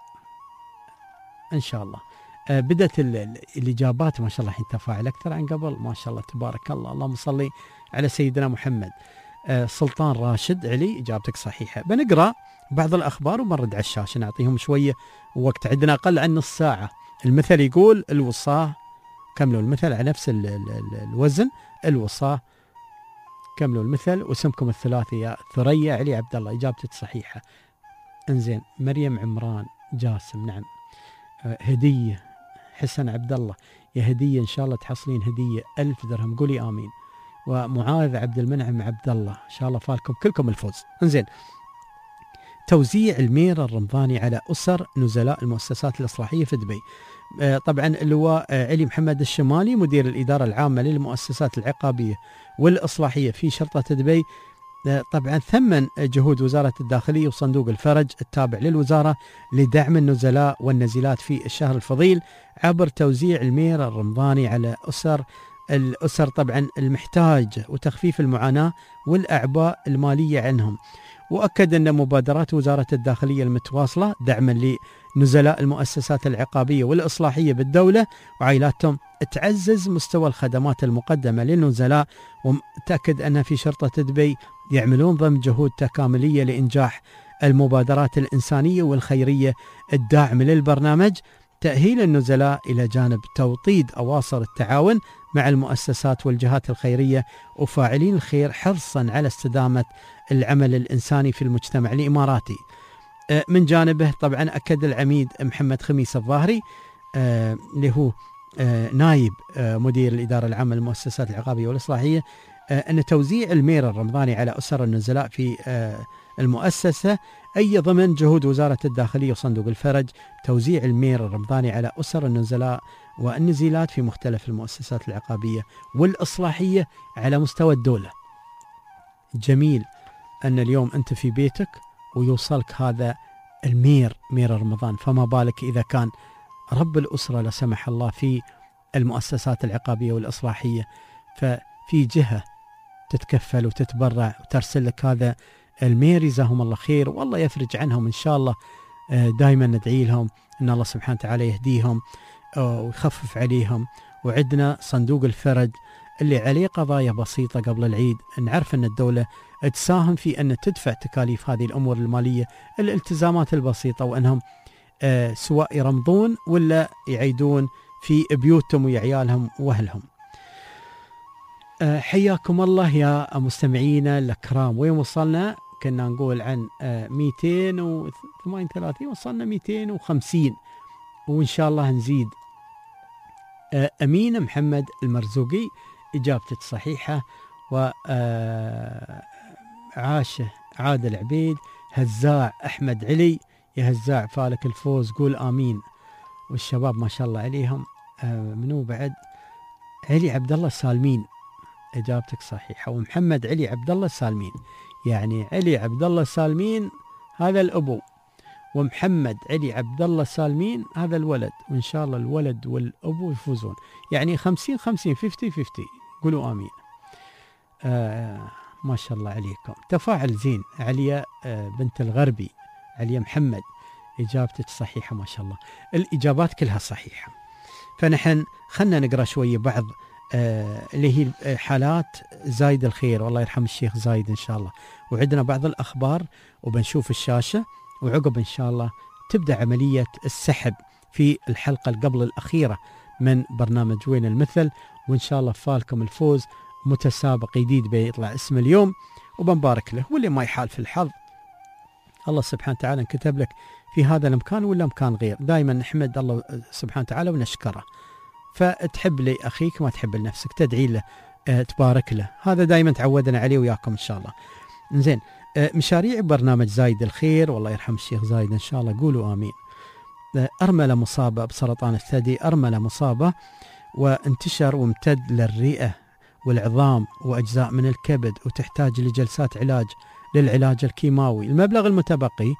إن شاء الله. بدت الإجابات ما شاء الله الحين تفاعل أكثر عن قبل، ما شاء الله تبارك الله، اللهم صلي على سيدنا محمد. سلطان راشد علي إجابتك صحيحة. بنقرأ بعض الأخبار وبنرد على الشاشة، نعطيهم شوية وقت، عندنا أقل عن نص ساعة. المثل يقول الوصاة كملوا المثل على نفس الوزن، الوصاة كملوا المثل. واسمكم الثلاثي يا ثريا علي عبد الله إجابتك صحيحة. انزين مريم عمران جاسم، نعم. هدية حسن عبد الله، يا هدية إن شاء الله تحصلين هدية 1000 درهم، قولي آمين. ومعاذ عبد المنعم عبد الله إن شاء الله فالكم كلكم الفوز. انزين توزيع المير الرمضاني على أسر نزلاء المؤسسات الإصلاحية في دبي. طبعا اللواء علي محمد الشمالي مدير الإدارة العامة للمؤسسات العقابية والإصلاحية في شرطة دبي طبعا ثمن جهود وزارة الداخلية وصندوق الفرج التابع للوزارة لدعم النزلاء والنزلات في الشهر الفضيل عبر توزيع المير الرمضاني على الأسر طبعا المحتاج وتخفيف المعاناة والأعباء المالية عنهم. وأكد أن مبادرات وزارة الداخلية المتواصلة دعما لنزلاء المؤسسات العقابية والإصلاحية بالدولة وعائلاتهم تعزز مستوى الخدمات المقدمة للنزلاء. وتأكد أن في شرطة دبي يعملون ضمن جهود تكاملية لإنجاح المبادرات الإنسانية والخيرية الداعمة للبرنامج، تأهيل النزلاء إلى جانب توطيد أواصر التعاون مع المؤسسات والجهات الخيرية وفاعلين الخير حرصا على استدامة العمل الإنساني في المجتمع الإماراتي. من جانبه طبعا أكد العميد محمد خميس الظاهري اللي هو نائب مدير الإدارة العامة للمؤسسات العقابية والإصلاحية أن توزيع المير الرمضاني على أسر النزلاء في المؤسسة أي ضمن جهود وزارة الداخلية وصندوق الفرج توزيع المير الرمضاني على أسر النزلاء والنزيلات في مختلف المؤسسات العقابية والإصلاحية على مستوى الدولة. جميل أن اليوم أنت في بيتك ويوصلك هذا المير، مير رمضان، فما بالك إذا كان رب الأسرة لا سمح الله في المؤسسات العقابية والإصلاحية، ففي جهة تتكفل وتتبرع وترسل لك هذا المير، جزاهم الله خير والله يفرج عنهم إن شاء الله. دائما ندعي لهم أن الله سبحانه وتعالى يهديهم ويخفف عليهم. وعندنا صندوق الفرج اللي عليه قضايا بسيطة قبل العيد، نعرف أن الدولة تساهم في أن تدفع تكاليف هذه الأمور المالية، الالتزامات البسيطة، وأنهم سواء يرمضون ولا يعيدون في بيوتهم ويا عيالهم وأهلهم. حياكم الله يا مستمعينا الكرام. وين وصلنا؟ كنا نقول عن 238 وصلنا 250 وإن شاء الله نزيد. أمين محمد المرزوقي إجابتك صحيحة. وعاشه عادل عبيد. هزاع أحمد علي، يا هزاع فالك الفوز، قول آمين. والشباب ما شاء الله عليهم. منو بعد؟ علي عبد الله السالمين إجابتك صحيحة. ومحمد علي عبد الله السالمين، يعني علي عبد الله السالمين هذا الأبو، ومحمد علي عبد الله سالمين هذا الولد، وإن شاء الله الولد والأبو يفوزون، يعني 50-50 50-50. قولوا آمين. ما شاء الله عليكم، تفاعل زين. عليا بنت الغربي، عليا محمد، إجابتك صحيحة ما شاء الله، الإجابات كلها صحيحة. فنحن خلنا نقرأ شوية بعض اللي هي حالات زايد الخير، والله يرحم الشيخ زايد إن شاء الله. وعندنا بعض الأخبار وبنشوف الشاشة، وعقب إن شاء الله تبدأ عملية السحب في الحلقة قبل الأخيرة من برنامج وين المثل. وإن شاء الله فالكم الفوز، متسابق جديد بيطلع اسمه اليوم وبنبارك له، واللي ما يحال في الحظ الله سبحانه وتعالى كتب لك في هذا المكان ولا مكان غير. دائما نحمد الله سبحانه وتعالى ونشكره. فتحب لي أخيك ما تحب لنفسك، تدعي له، تبارك له، هذا دائما تعودنا عليه وياكم إن شاء الله. زين، مشاريع برنامج زايد الخير، والله يرحم الشيخ زايد إن شاء الله، قولوا آمين. أرملة مصابة بسرطان الثدي، أرملة مصابة وانتشر وامتد للرئة والعظام وأجزاء من الكبد، وتحتاج لجلسات علاج للعلاج الكيماوي. المبلغ المتبقي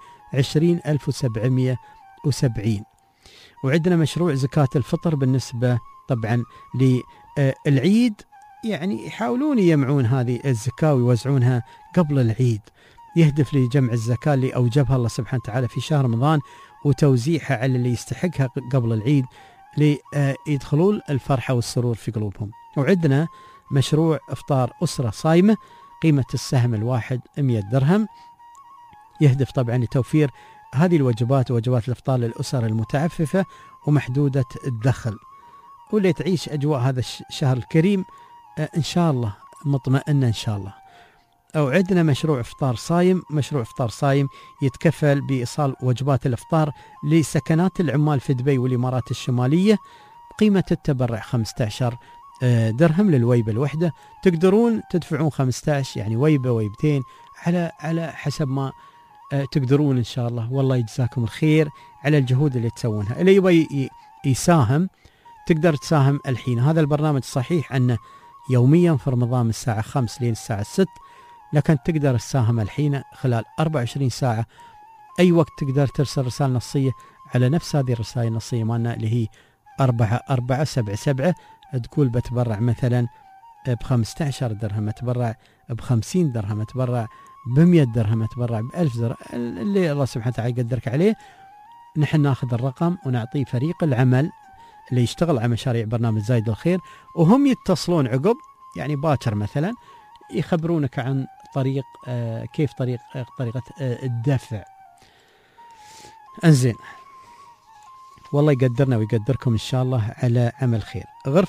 20,770. وعندنا مشروع زكاة الفطر بالنسبة طبعا للعيد، يعني يحاولون يجمعون هذه الزكاة ويوزعونها قبل العيد، يهدف لجمع الزكاة اللي أوجبها الله سبحانه وتعالى في شهر رمضان وتوزيعها على اللي يستحقها قبل العيد ليدخلون الفرحة والسرور في قلوبهم. وعندنا مشروع إفطار أسرة صايمة، قيمة السهم الواحد 100 درهم، يهدف طبعا لتوفير هذه الوجبات ووجبات الإفطار للأسر المتعففة ومحدودة الدخل، واللي تعيش أجواء هذا الشهر الكريم إن شاء الله مطمئنة إن شاء الله. أو عندنا مشروع إفطار صايم، مشروع إفطار صايم يتكفل بإيصال وجبات الإفطار لسكنات العمال في دبي والإمارات الشمالية، قيمة التبرع 15 درهم للويبة الوحدة. تقدرون تدفعون 15، يعني ويبة ويبتين على حسب ما تقدرون إن شاء الله. والله يجزاكم الخير على الجهود اللي تسوونها. اللي يبغى يساهم تقدر تساهم الحين. هذا البرنامج صحيح أنه يوميا في رمضان من الساعة 5 لين الساعة 6، لكن تقدر تساهم الحين خلال 24 ساعة أي وقت. تقدر ترسل رسالة نصية على نفس هذه الرسائل النصية مالنا اللي هي 4477، تقول بتبرع مثلا ب15 درهم، تبرع ب50 درهم، تبرع ب100 درهم، تبرع ب1000 درهم، اللي الله سبحانه وتعالى يقدرك عليه. نحن ناخذ الرقم ونعطيه فريق العمل اللي يشتغل على مشاريع برنامج زايد الخير، وهم يتصلون عقب يعني باكر مثلا يخبرونك عن طريق كيف طريقة الدفع. انزين، والله يقدرنا ويقدركم إن شاء الله على عمل خير.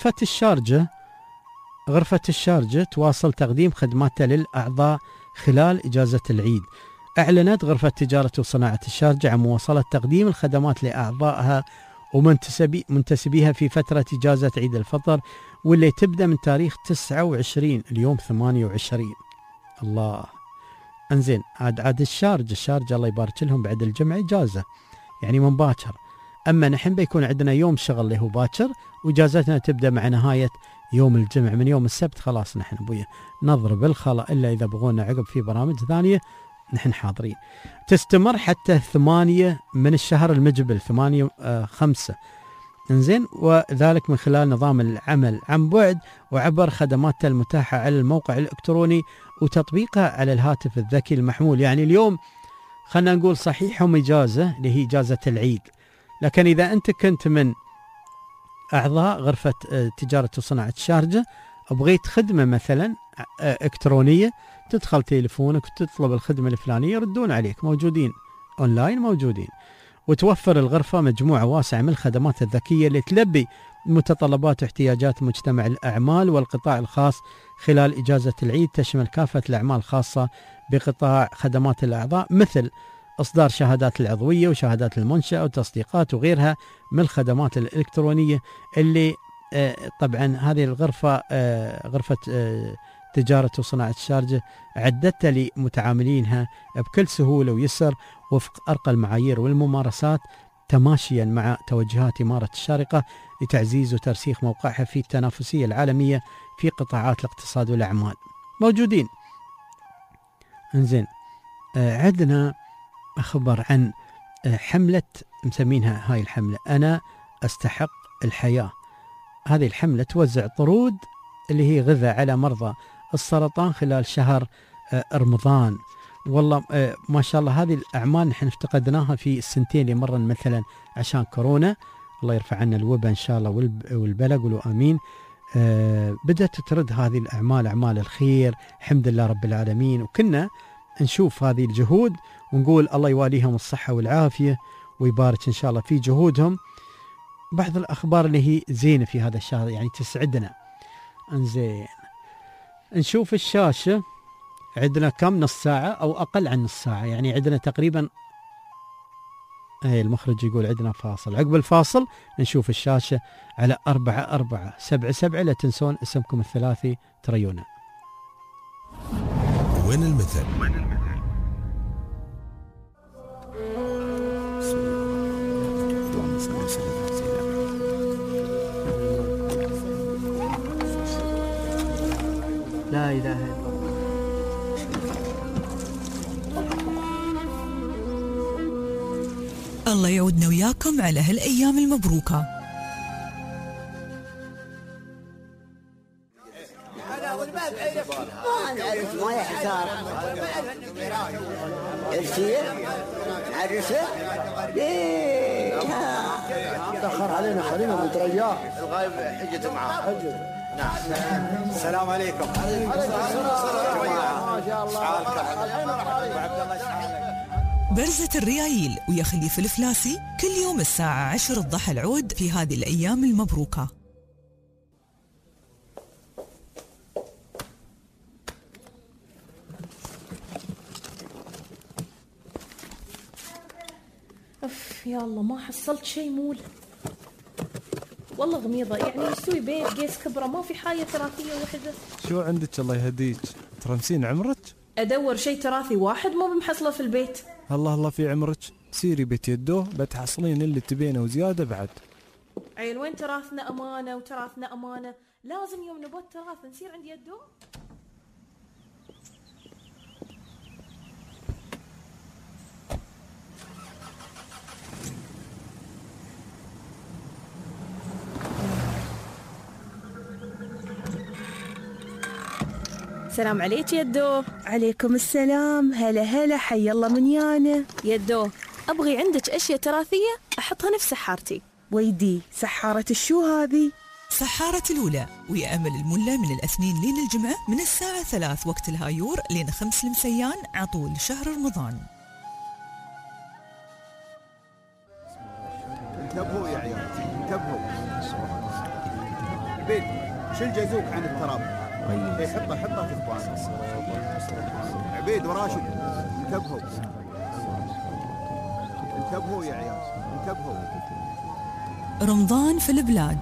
غرفة الشارجة تواصل تقديم خدماتها للأعضاء خلال إجازة العيد. أعلنت غرفة تجارة وصناعة الشارجة عن مواصلة تقديم الخدمات لأعضائها ومنتسبيها في فترة إجازة عيد الفطر، واللي تبدأ من تاريخ 29 اليوم 28. الله. انزين، عاد الشارجة الله يبارك لهم بعد الجمعة إجازة يعني من باكر. أما نحن بيكون عندنا يوم شغل اللي هو باكر، وإجازتنا تبدأ مع نهاية يوم الجمعة. من يوم السبت خلاص نحن أبويا نضرب الخلا، إلا إذا بغونا عقب في برامج ثانية نحن حاضرين. تستمر حتى 8 من الشهر المقبل 8/5. انزين، وذلك من خلال نظام العمل عن بعد وعبر خدماتها المتاحة على الموقع الإلكتروني وتطبيقها على الهاتف الذكي المحمول. يعني اليوم خلنا نقول صحيح هم إجازة اللي هي إجازة العيد، لكن إذا أنت كنت من أعضاء غرفة تجارة وصناعة الشارجة وبغيت خدمة مثلا إلكترونية، تدخل تليفونك وتطلب الخدمة الفلانية يردون عليك، موجودين أونلاين موجودين. وتوفر الغرفة مجموعة واسعة من الخدمات الذكية اللي تلبي متطلبات واحتياجات مجتمع الأعمال والقطاع الخاص خلال إجازة العيد، تشمل كافة الأعمال الخاصة بقطاع خدمات الأعضاء مثل إصدار شهادات العضوية وشهادات المنشأة وتصديقات وغيرها من الخدمات الإلكترونية اللي طبعا هذه الغرفة غرفة تجارة وصناعة الشارجة عدتها لمتعاملينها بكل سهولة ويسر وفق أرقى المعايير والممارسات، تماشيا مع توجهات إمارة الشارقة لتعزيز وترسيخ موقعها في التنافسية العالمية في قطاعات الاقتصاد والأعمال. موجودين. انزين، عندنا خبر عن حملة مسمينها هاي الحملة أنا أستحق الحياة. هذه الحملة توزع طرود اللي هي غذاء على مرضى السرطان خلال شهر رمضان. والله ما شاء الله هذه الأعمال نحن افتقدناها في السنتين اللي مرن مثلا عشان كورونا. الله يرفع عنا الوباء إن شاء الله والبلاء، قولوا آمين. بدأت ترد هذه الأعمال، أعمال الخير، الحمد لله رب العالمين. وكنا نشوف هذه الجهود ونقول الله يواليهم الصحة والعافية ويبارك إن شاء الله في جهودهم. بعض الأخبار اللي هي زينة في هذا الشهر يعني تسعدنا. انزين نشوف الشاشة، عندنا كم نص ساعة أو أقل عن نص ساعة، يعني عندنا تقريبا المخرج يقول عندنا فاصل. عقب الفاصل نشوف الشاشة على 4477. لا تنسون اسمكم الثلاثي تريونا. وين المثل؟ لا إله إلا الله. الله يعودنا وياكم على هالأيام المبروكة. ما يحتار السير عرسه تأخر علينا خلينا نترياه الغايب حجته معاه نعم. السلام عليكم. ما شاء الله. برزة الريايل ويا خليفة الفلاسي كل يوم الساعة 10 الضحى العود في هذه الأيام المبروكة. أف يا الله ما حصلت شيء مول والله غميضة، يعني نسوي بيت قيس كبرى ما في حاجة تراثية وحدة. شو عندك الله يهديك؟ ترمسين عمرك؟ أدور شيء تراثي واحد ما بمحصله في البيت. الله في عمرك، سيري بيت يدوه بتحصلين اللي تبينه وزيادة بعد. عيل وين تراثنا أمانة وتراثنا أمانة، لازم يوم نبات تراث نصير عند يدوه. السلام عليك يدو. عليكم السلام. هلا حي الله من يانا. يدو أبغي عندك أشياء تراثية أحطها في سحارتي. ويدي سحارة الشو هذه؟ سحارة الأولى ويا أمل الملة من الاثنين لين الجمعة من الساعة 3 وقت الهايور لين 5 المسيان عطول شهر رمضان. انتبهوا يا عيال انتبهوا. عبيد شيل جازوك عن التراب. حطه في اخوانك. عبيد وراشد انتبهوا يا عيال انتبهوا. رمضان في البلاد.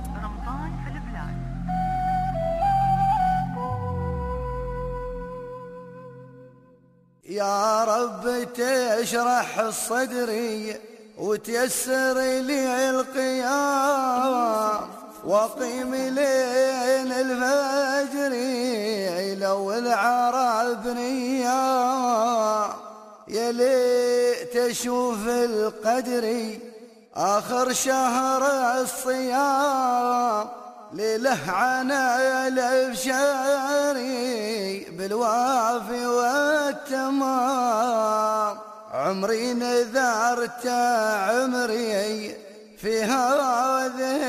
يا رب تشرح صدري وتيسر لي القيام وقيم لين الفجر لو العرب نيام. يا ليت اشوف القدر اخر شهر الصيام ليله عنا الف شهري بالوافي والتمام. عمري نذرت عمري في هذه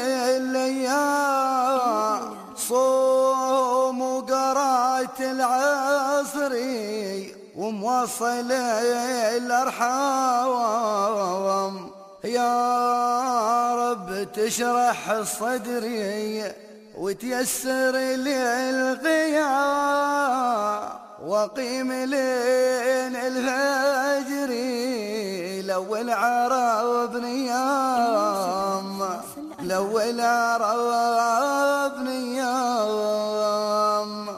الايام صوم وقرات العصر وموصل الارحام. يا رب تشرح صدري وتيسر لي القيام وقيم لين الفجر لو العرب نيام لو العرب نيام.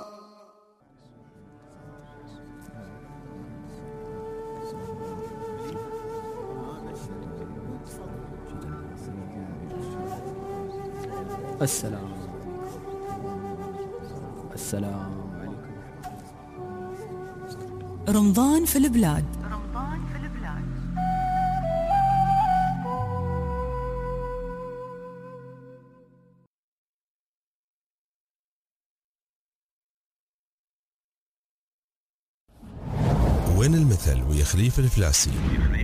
السلام عليكم. رمضان في البلاد. وين المثل ويا خليفة الفلاسي.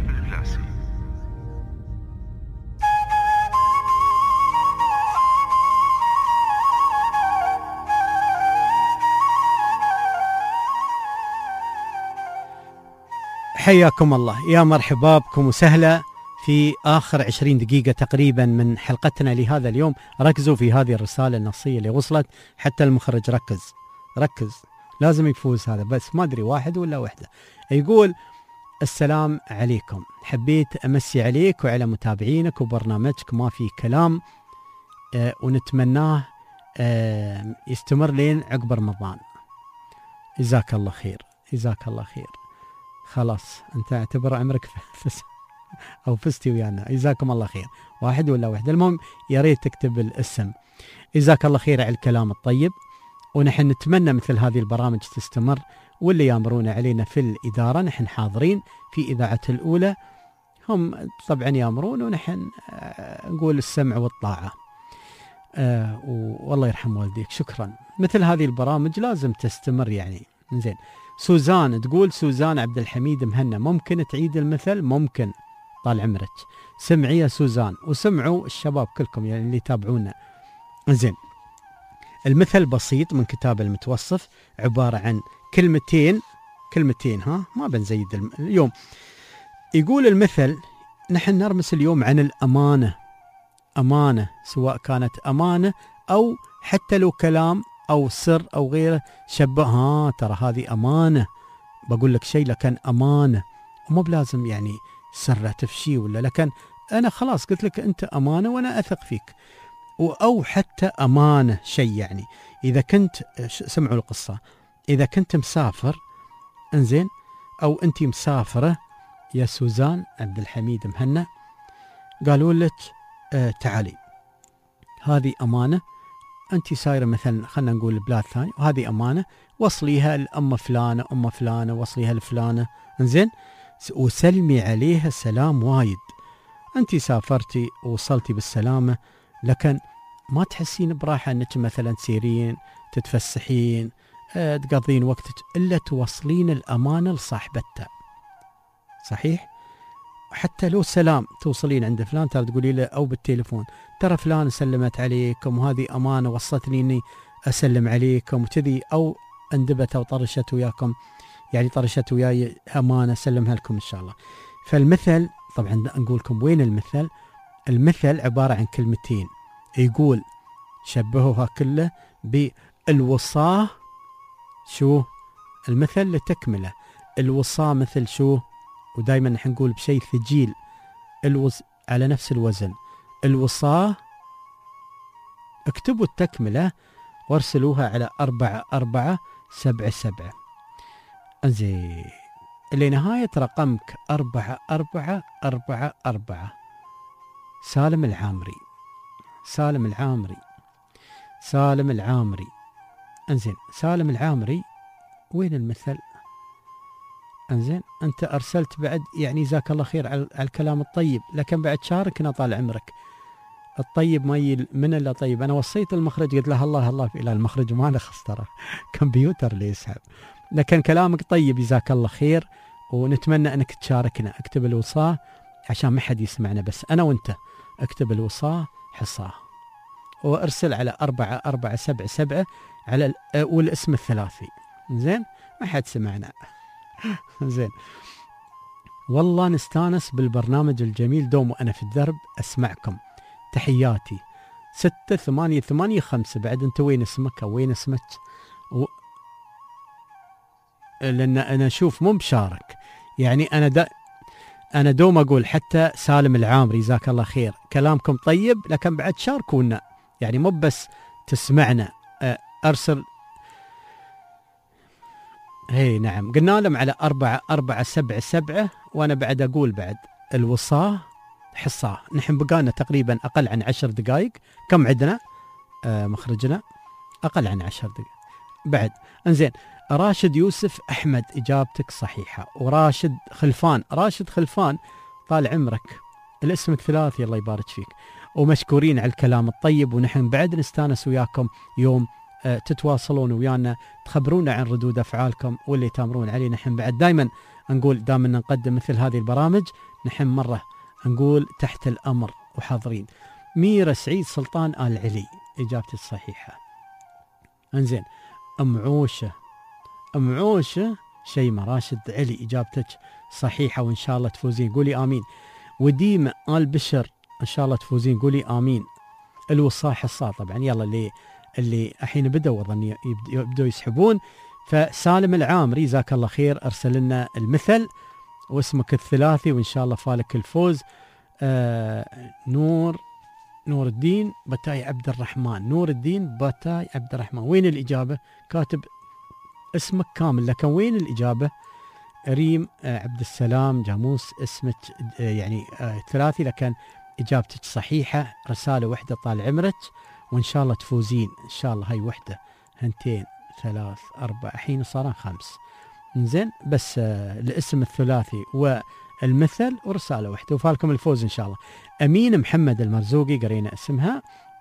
حياكم الله، يا مرحبا بكم وسهلا في آخر 20 دقيقة تقريبا من حلقتنا لهذا اليوم. ركزوا في هذه الرسالة النصية اللي وصلت، حتى المخرج ركز لازم يفوز هذا، بس ما أدري واحد ولا وحدة. يقول: السلام عليكم، حبيت أمسي عليك وعلى متابعينك وبرنامجك ما في كلام، ونتمناه يستمر لين عقب رمضان. جزاك الله خير، جزاك الله خير. خلاص أنت اعتبر عمرك أو فزتي ويانا، جزاكم الله خير. واحد ولا وحدة، المهم يا ريت تكتب الاسم. جزاك الله خير على الكلام الطيب، ونحن نتمنى مثل هذه البرامج تستمر، واللي يامرون علينا في الإدارة نحن حاضرين في إذاعة الأولى، هم طبعا يامرون ونحن نقول السمع والطاعة. والله يرحم والديك، شكرا. مثل هذه البرامج لازم تستمر يعني. زين. سوزان تقول: سوزان عبد الحميد مهنا، ممكن تعيد المثل؟ ممكن، طال عمرك. سمعي يا سوزان، وسمعوا الشباب كلكم يعني اللي يتابعونا. زين. المثل بسيط من كتاب المتوصف، عبارة عن كلمتين ها، ما بنزيد اليوم. يقول المثل: نحن نرمس اليوم عن الأمانة. أمانة، سواء كانت أمانة أو حتى لو كلام أو سر أو غيره، شبه ترى هذه أمانة، بقول لك شيء لكن أمانة، ومو بلازم يعني سر تفشي ولا، لكن أنا خلاص قلت لك أنت أمانة وأنا أثق فيك. أو حتى أمانة شيء يعني، إذا كنت سمعوا القصة، إذا كنت مسافر، انزين، أو أنت مسافرة يا سوزان عبد الحميد مهنا، قالوا لك تعالي هذه أمانة، أنت سايرة مثلا خلنا نقول بلاد ثاني، وهذه أمانة وصليها لأم فلانة، أم فلانة وصليها لفلانة، انزين، وسلمي عليها سلام وايد. أنت سافرتي ووصلتي بالسلامة، لكن ما تحسين براحة أنك مثلا تسيرين تتفسحين تقضين وقتك إلا توصلين الأمانة لصاحبتها. صحيح؟ حتى لو سلام توصلين عند فلان، ترى تقولي له أو بالتليفون: ترى فلان سلمت عليكم وهذه أمانة وصتني إني أسلم عليكم وكذي، أو اندبت أو طرشت وياكم، يعني طرشت وياي أمانة سلمها لكم إن شاء الله. فالمثل طبعا نقول لكم وين المثل. المثل عبارة عن كلمتين، يقول شبهوها كله بالوصاة. شو المثل لتكمله؟ الوصاة مثل شو؟ ودائما نحن نقول بشيء ثقيل، على نفس الوزن. الوصاة اكتبوا التكملة وارسلوها على 4477. زين، لنهاية رقمك 4444. سالم العامري. انزين، سالم العامري، وين المثل؟ انزين، انت ارسلت بعد يعني جزاك الله خير على الكلام الطيب، لكن بعد شاركنا طال عمرك. الطيب ما من الا طيب. انا وصيت المخرج قلت له الله الى المخرج ما نخص ترى كمبيوتر اللي يسحب، لكن كلامك طيب جزاك الله خير، ونتمنى انك تشاركنا. اكتب الوصاة عشان ما حد يسمعنا، بس انا وانت. اكتب الوصاة حصاه وارسل على 4477 على والاسم الثلاثي. زين، ما حد سمعنا. زين، والله نستانس بالبرنامج الجميل، دوم وانا في الدرب اسمعكم. تحياتي 6885. بعد انت وين اسمك او وين اسمك؟ لان انا اشوف مو مشارك يعني. انا دوم اقول حتى سالم العامري جزاك الله خير، كلامكم طيب، لكن بعد شاركونا يعني، مو بس تسمعنا. ارسل. هي نعم، قلنا لهم على 4477، وانا بعد اقول بعد الوصاة حصاه. نحن بقانا تقريبا اقل عن 10 دقائق. كم عندنا مخرجنا؟ اقل عن 10 دقائق بعد. انزين، راشد يوسف احمد، اجابتك صحيحه. وراشد خلفان طال عمرك، الاسم الثلاثي، الله يبارك فيك، ومشكورين على الكلام الطيب، ونحن بعد نستانس وياكم يوم تتواصلون ويانا، تخبرونا عن ردود أفعالكم واللي تامرون عليه. نحن بعد دائما نقول دائما نقدم مثل هذه البرامج، نحن مرة نقول تحت الأمر وحاضرين. ميرا سعيد سلطان آل علي إجابتي الصحيحة. انزين أم عوشة شيماء راشد علي إجابتك صحيحة وإن شاء الله تفوزين، قولي آمين. وديمة آل بشر إن شاء الله تفوزين، قولي آمين. الوصاة حصة طبعا، يلا اللي الحين بدأوا أظن يبدوا يسحبون. فسالم العامري جزاك الله خير أرسل لنا المثل واسمك الثلاثي وإن شاء الله فالك الفوز. نور الدين بتاي عبد الرحمن، نور الدين بتاي عبد الرحمن، وين الإجابة؟ كاتب اسمك كامل لكن وين الإجابة؟ ريم عبد السلام جاموس اسمك يعني ثلاثي لكن إجابتك صحيحة. رسالة واحدة طال عمرك وإن شاء الله تفوزين إن شاء الله. هاي واحدة هنتين ثلاث أربع الحين صار 5. زين بس الاسم الثلاثي والمثل ورسالة واحدة وفالكم الفوز إن شاء الله. أمين محمد المرزوقي قرينا اسمها.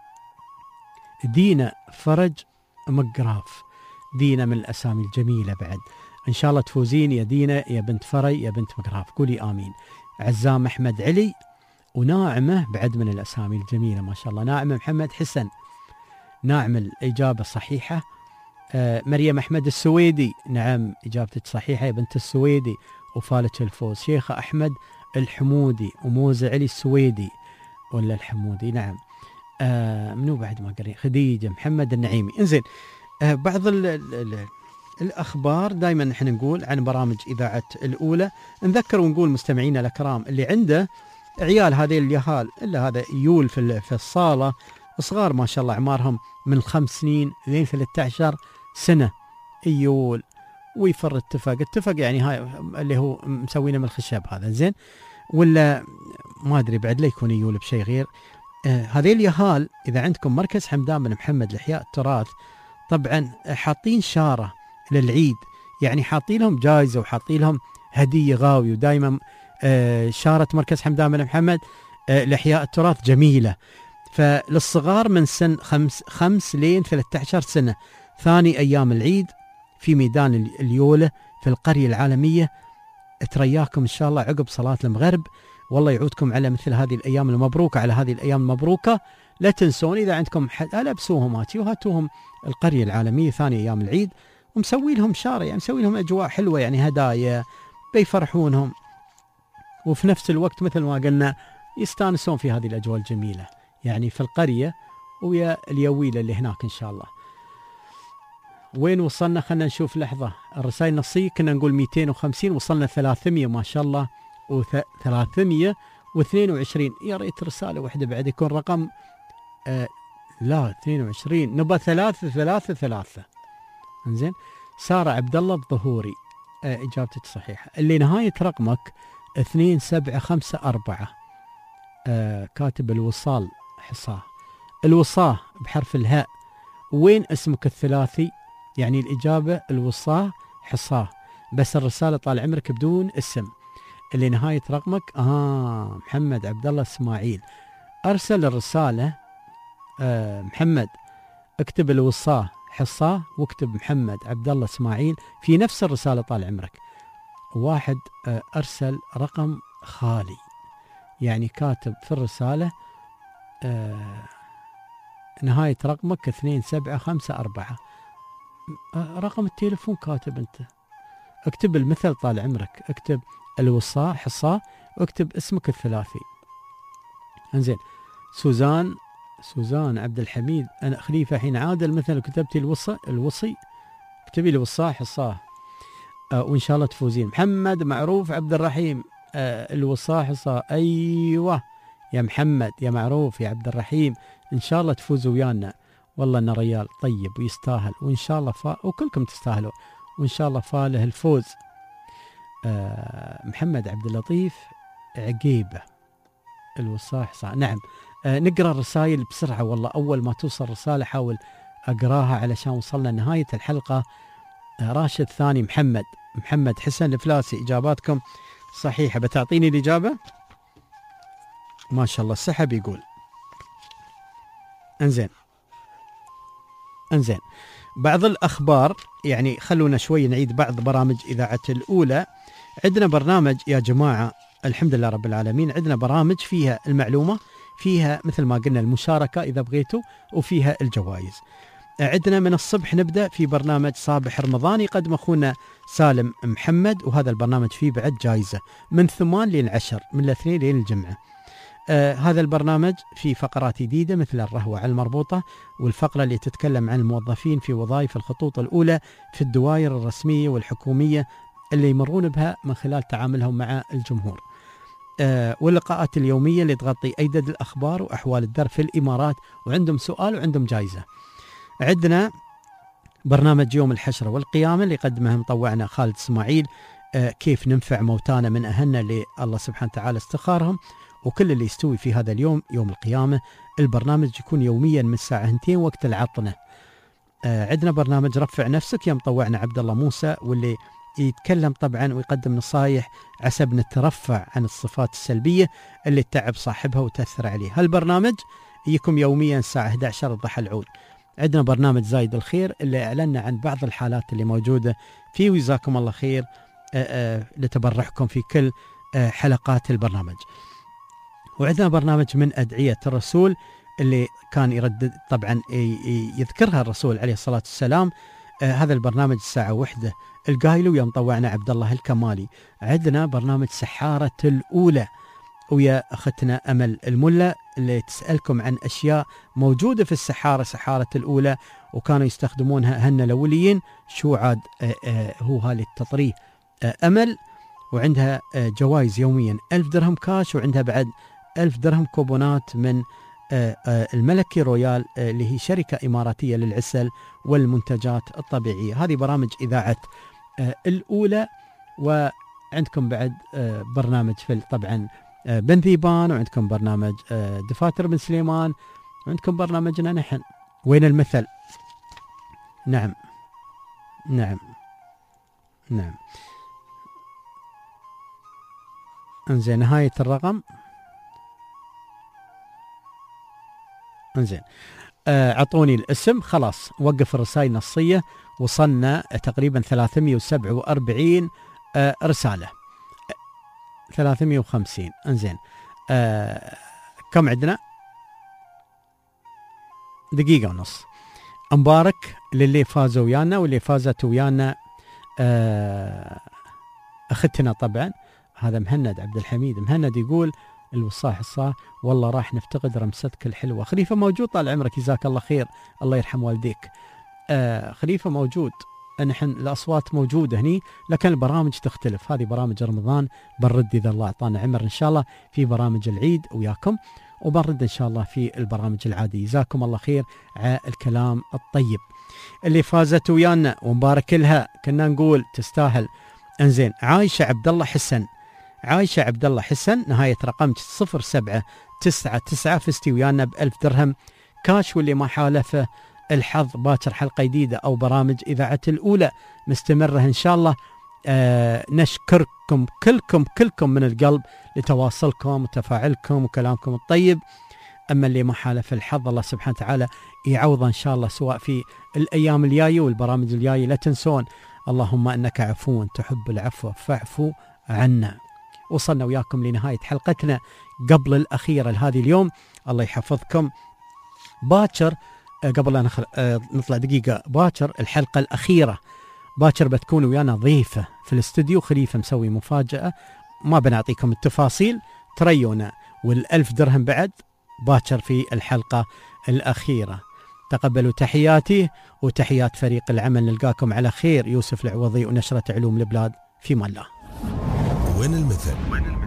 دينا فرج مقراف، دينا من الأسامي الجميلة بعد، إن شاء الله تفوزين يا دينا يا بنت فري يا بنت مقراف، قولي آمين. عزام أحمد علي وناعمة بعد من الأسامي الجميلة ما شاء الله. ناعمة محمد حسن، ناعمة الإجابة صحيحة. مريم أحمد السويدي، نعم إجابتك صحيحة يا بنت السويدي وفالك الفوز. شيخة أحمد الحمودي وموزة علي السويدي ولا الحمودي، نعم. منو بعد ما قري؟ خديجة محمد النعيمي. انزين بعض الأخبار دائما نحن نقول عن برامج إذاعة الأولى. نذكر ونقول مستمعينا الأكرام اللي عنده عيال هذه اليهال إلا هذا يول في الصالة صغار ما شاء الله أعمارهم من 5 سنين لين 13 سنة يول ويفر التفق يعني هاي اللي هو مسوينه من الخشب هذا زين، ولا ما أدري بعد لا يكون يول بشيء غير. هذه اليهال إذا عندكم مركز حمدان بن محمد لإحياء التراث طبعا حاطين شارة للعيد، يعني حاطين لهم جائزة وحاطين لهم هدية غاوي، ودائما شارة مركز حمدان بن محمد لإحياء التراث جميلة. فللصغار من سن 5 لين 13 سنة ثاني أيام العيد في ميدان اليولة في القرية العالمية. اترياكم إن شاء الله عقب صلاة المغرب، والله يعودكم على مثل هذه الأيام المبروكة، على هذه الأيام المبروكة. لا تنسون إذا عندكم ألبسوهم هاتي وهاتوهم القرية العالمية ثاني أيام العيد ومسوي لهم شارة، يعني مسوي لهم أجواء حلوة، يعني هدايا بيفرحونهم وفي نفس الوقت مثل ما قلنا يستانسون في هذه الأجواء الجميلة يعني في القرية ويا اليويلة اللي هناك إن شاء الله. وين وصلنا؟ خلنا نشوف لحظة. الرسائل النصية كنا نقول 250 وصلنا 300 ما شاء الله و322. يا ريت رسالة واحدة بعد يكون رقم لا 22 نبى 3. انزين سارة عبد الله الظهوري إجابتك صحيحة. اللي نهاية رقمك 2754 كاتب الوصال حصاه. الوصاه بحرف الهاء. وين اسمك الثلاثي؟ يعني الإجابة الوصاه حصاه، بس الرسالة طال عمرك بدون اسم. اللي نهاية رقمك محمد عبد الله اسماعيل أرسل الرسالة. محمد اكتب الوصاه حصاه واكتب محمد عبد الله اسماعيل في نفس الرسالة طال عمرك. واحد أرسل رقم خالي، يعني كاتب في الرسالة نهاية رقمك 2754 رقم التليفون كاتب أنت. اكتب المثل طال عمرك، اكتب الوصاه حصاه واكتب اسمك الثلاثي. انزين سوزان عبد الحميد أنا خليفة حين عادل مثل كتبتي الوصي اكتبي لي وصاه حصاه وإن شاء الله تفوزين. محمد معروف عبد الرحيم الوصاه حصاه. أيوة يا محمد يا معروف يا عبد الرحيم إن شاء الله تفوزوا ويانا، والله إنه ريال طيب ويستاهل وإن شاء الله وكلكم تستاهلوا وإن شاء الله فاله الفوز. محمد عبد اللطيف عقيبة الوصاه حصاه. نعم نقرأ الرسائل بسرعة، والله أول ما توصل رسالة حاول أقراها علشان وصلنا نهاية الحلقة. راشد ثاني محمد حسن الفلاسي إجاباتكم صحيحة. بتعطيني الإجابة؟ ما شاء الله السحب يقول. انزين انزين، بعض الأخبار، يعني خلونا شوي نعيد بعض برامج إذاعة الأولى. عندنا برنامج يا جماعة الحمد لله رب العالمين، عندنا برامج فيها المعلومة، فيها مثل ما قلنا المشاركة إذا بغيتوا، وفيها الجوائز. عندنا من الصبح نبدأ في برنامج صابح رمضان يقدم أخونا سالم محمد، وهذا البرنامج فيه بعد جائزة من 8 لين 10، من الاثنين لين الجمعة. هذا البرنامج فيه فقرات جديدة مثل الرهوة على المربوطة، والفقرة اللي تتكلم عن الموظفين في وظائف الخطوط الأولى في الدوائر الرسمية والحكومية اللي يمرون بها من خلال تعاملهم مع الجمهور. واللقاءات اليومية اللي تغطي أيدد الأخبار وأحوال الدرب في الإمارات، وعندهم سؤال وعندهم جائزة. عندنا برنامج يوم الحشرة والقيامة اللي يقدمه مطوعنا خالد اسماعيل، كيف ننفع موتانا من أهلنا اللي الله سبحانه وتعالى استخارهم، وكل اللي يستوي في هذا اليوم يوم القيامة. البرنامج يكون يوميا من الساعة 2 وقت العطنة. عندنا برنامج رفع نفسك يا مطوعنا عبد الله موسى، واللي يتكلم طبعا ويقدم نصايح عسب نترفع عن الصفات السلبية اللي تتعب صاحبها وتأثر عليه. هالبرنامج يكون يوميا الساعة 11 الضحى العود. عندنا برنامج زايد الخير اللي أعلنا عن بعض الحالات اللي موجودة فيه، وجزاكم الله خير لتبرعكم في كل حلقات البرنامج. وعندنا برنامج من أدعية الرسول اللي كان يردد طبعا يذكرها الرسول عليه الصلاة والسلام. هذا البرنامج الساعة 1 القايلو يا مطوعنا عبد الله الكمالي. عندنا برنامج سحارة الأولى ويا أختنا أمل الملا اللي تسألكم عن أشياء موجودة في سحارة الأولى وكانوا يستخدمونها هن الأوليين، شو عاد هو هالي التطريه أمل. وعندها جوائز يوميا 1000 درهم كاش، وعندها بعد 1000 درهم كوبونات من الملكي رويال اللي هي شركة إماراتية للعسل والمنتجات الطبيعية. هذه برامج إذاعة الأولى. وعندكم بعد برنامج في طبعا بن ذيبان، وعندكم برنامج دفاتر بن سليمان، وعندكم برنامجنا نحن وين المثل. نعم نعم نعم. انزين نهاية الرقم. انزين عطوني الاسم. خلاص وقف الرسائل النصية، وصلنا تقريبا 347 رسالة، 350. انزين كم عندنا؟ دقيقة ونص. مبارك للي فازوا ويانا واللي فازت ويانا اختنا طبعا. هذا مهند عبد الحميد. مهند يقول الوصاح الصاح والله راح نفتقد رمستك الحلوة. خليفة موجود طال عمرك جزاك الله خير، الله يرحم والديك. خليفة موجود، نحن الأصوات موجودة هني لكن البرامج تختلف. هذه برامج رمضان بنرد إذا الله أعطانا عمر إن شاء الله في برامج العيد وياكم، وبنرد إن شاء الله في البرامج العادية. جزاكم الله خير على الكلام الطيب. اللي فازت ويانا ومبارك لها كنا نقول تستاهل. انزين عايشة عبد الله حسن. عايشة عبد الله حسن نهاية رقمك 0799 فزتي ويانا ب1000 درهم كاش. واللي ما حالفه الحظ باكر حلقة جديدة أو برامج إذاعة الأولى مستمرة إن شاء الله. نشكركم كلكم من القلب لتواصلكم وتفاعلكم وكلامكم الطيب. أما اللي ما حالف الحظ الله سبحانه وتعالى يعوضه إن شاء الله سواء في الأيام الجاية والبرامج الجاية. لا تنسون اللهم أنك عفو تحب العفو فاعفو عنا. وصلنا وياكم لنهاية حلقتنا قبل الأخيرة لهذه اليوم. الله يحفظكم. باكر قبل لا نطلع دقيقة، باكر الحلقة الأخيرة باكر بتكون ويانا ضيفة في الاستوديو. خليفة مسوي مفاجأة ما بنعطيكم التفاصيل، تريونا. وال1000 درهم بعد باكر في الحلقة الأخيرة. تقبلوا تحياتي وتحيات فريق العمل. نلقاكم على خير. يوسف العوضي ونشرة علوم البلاد. في الله. وين المثل؟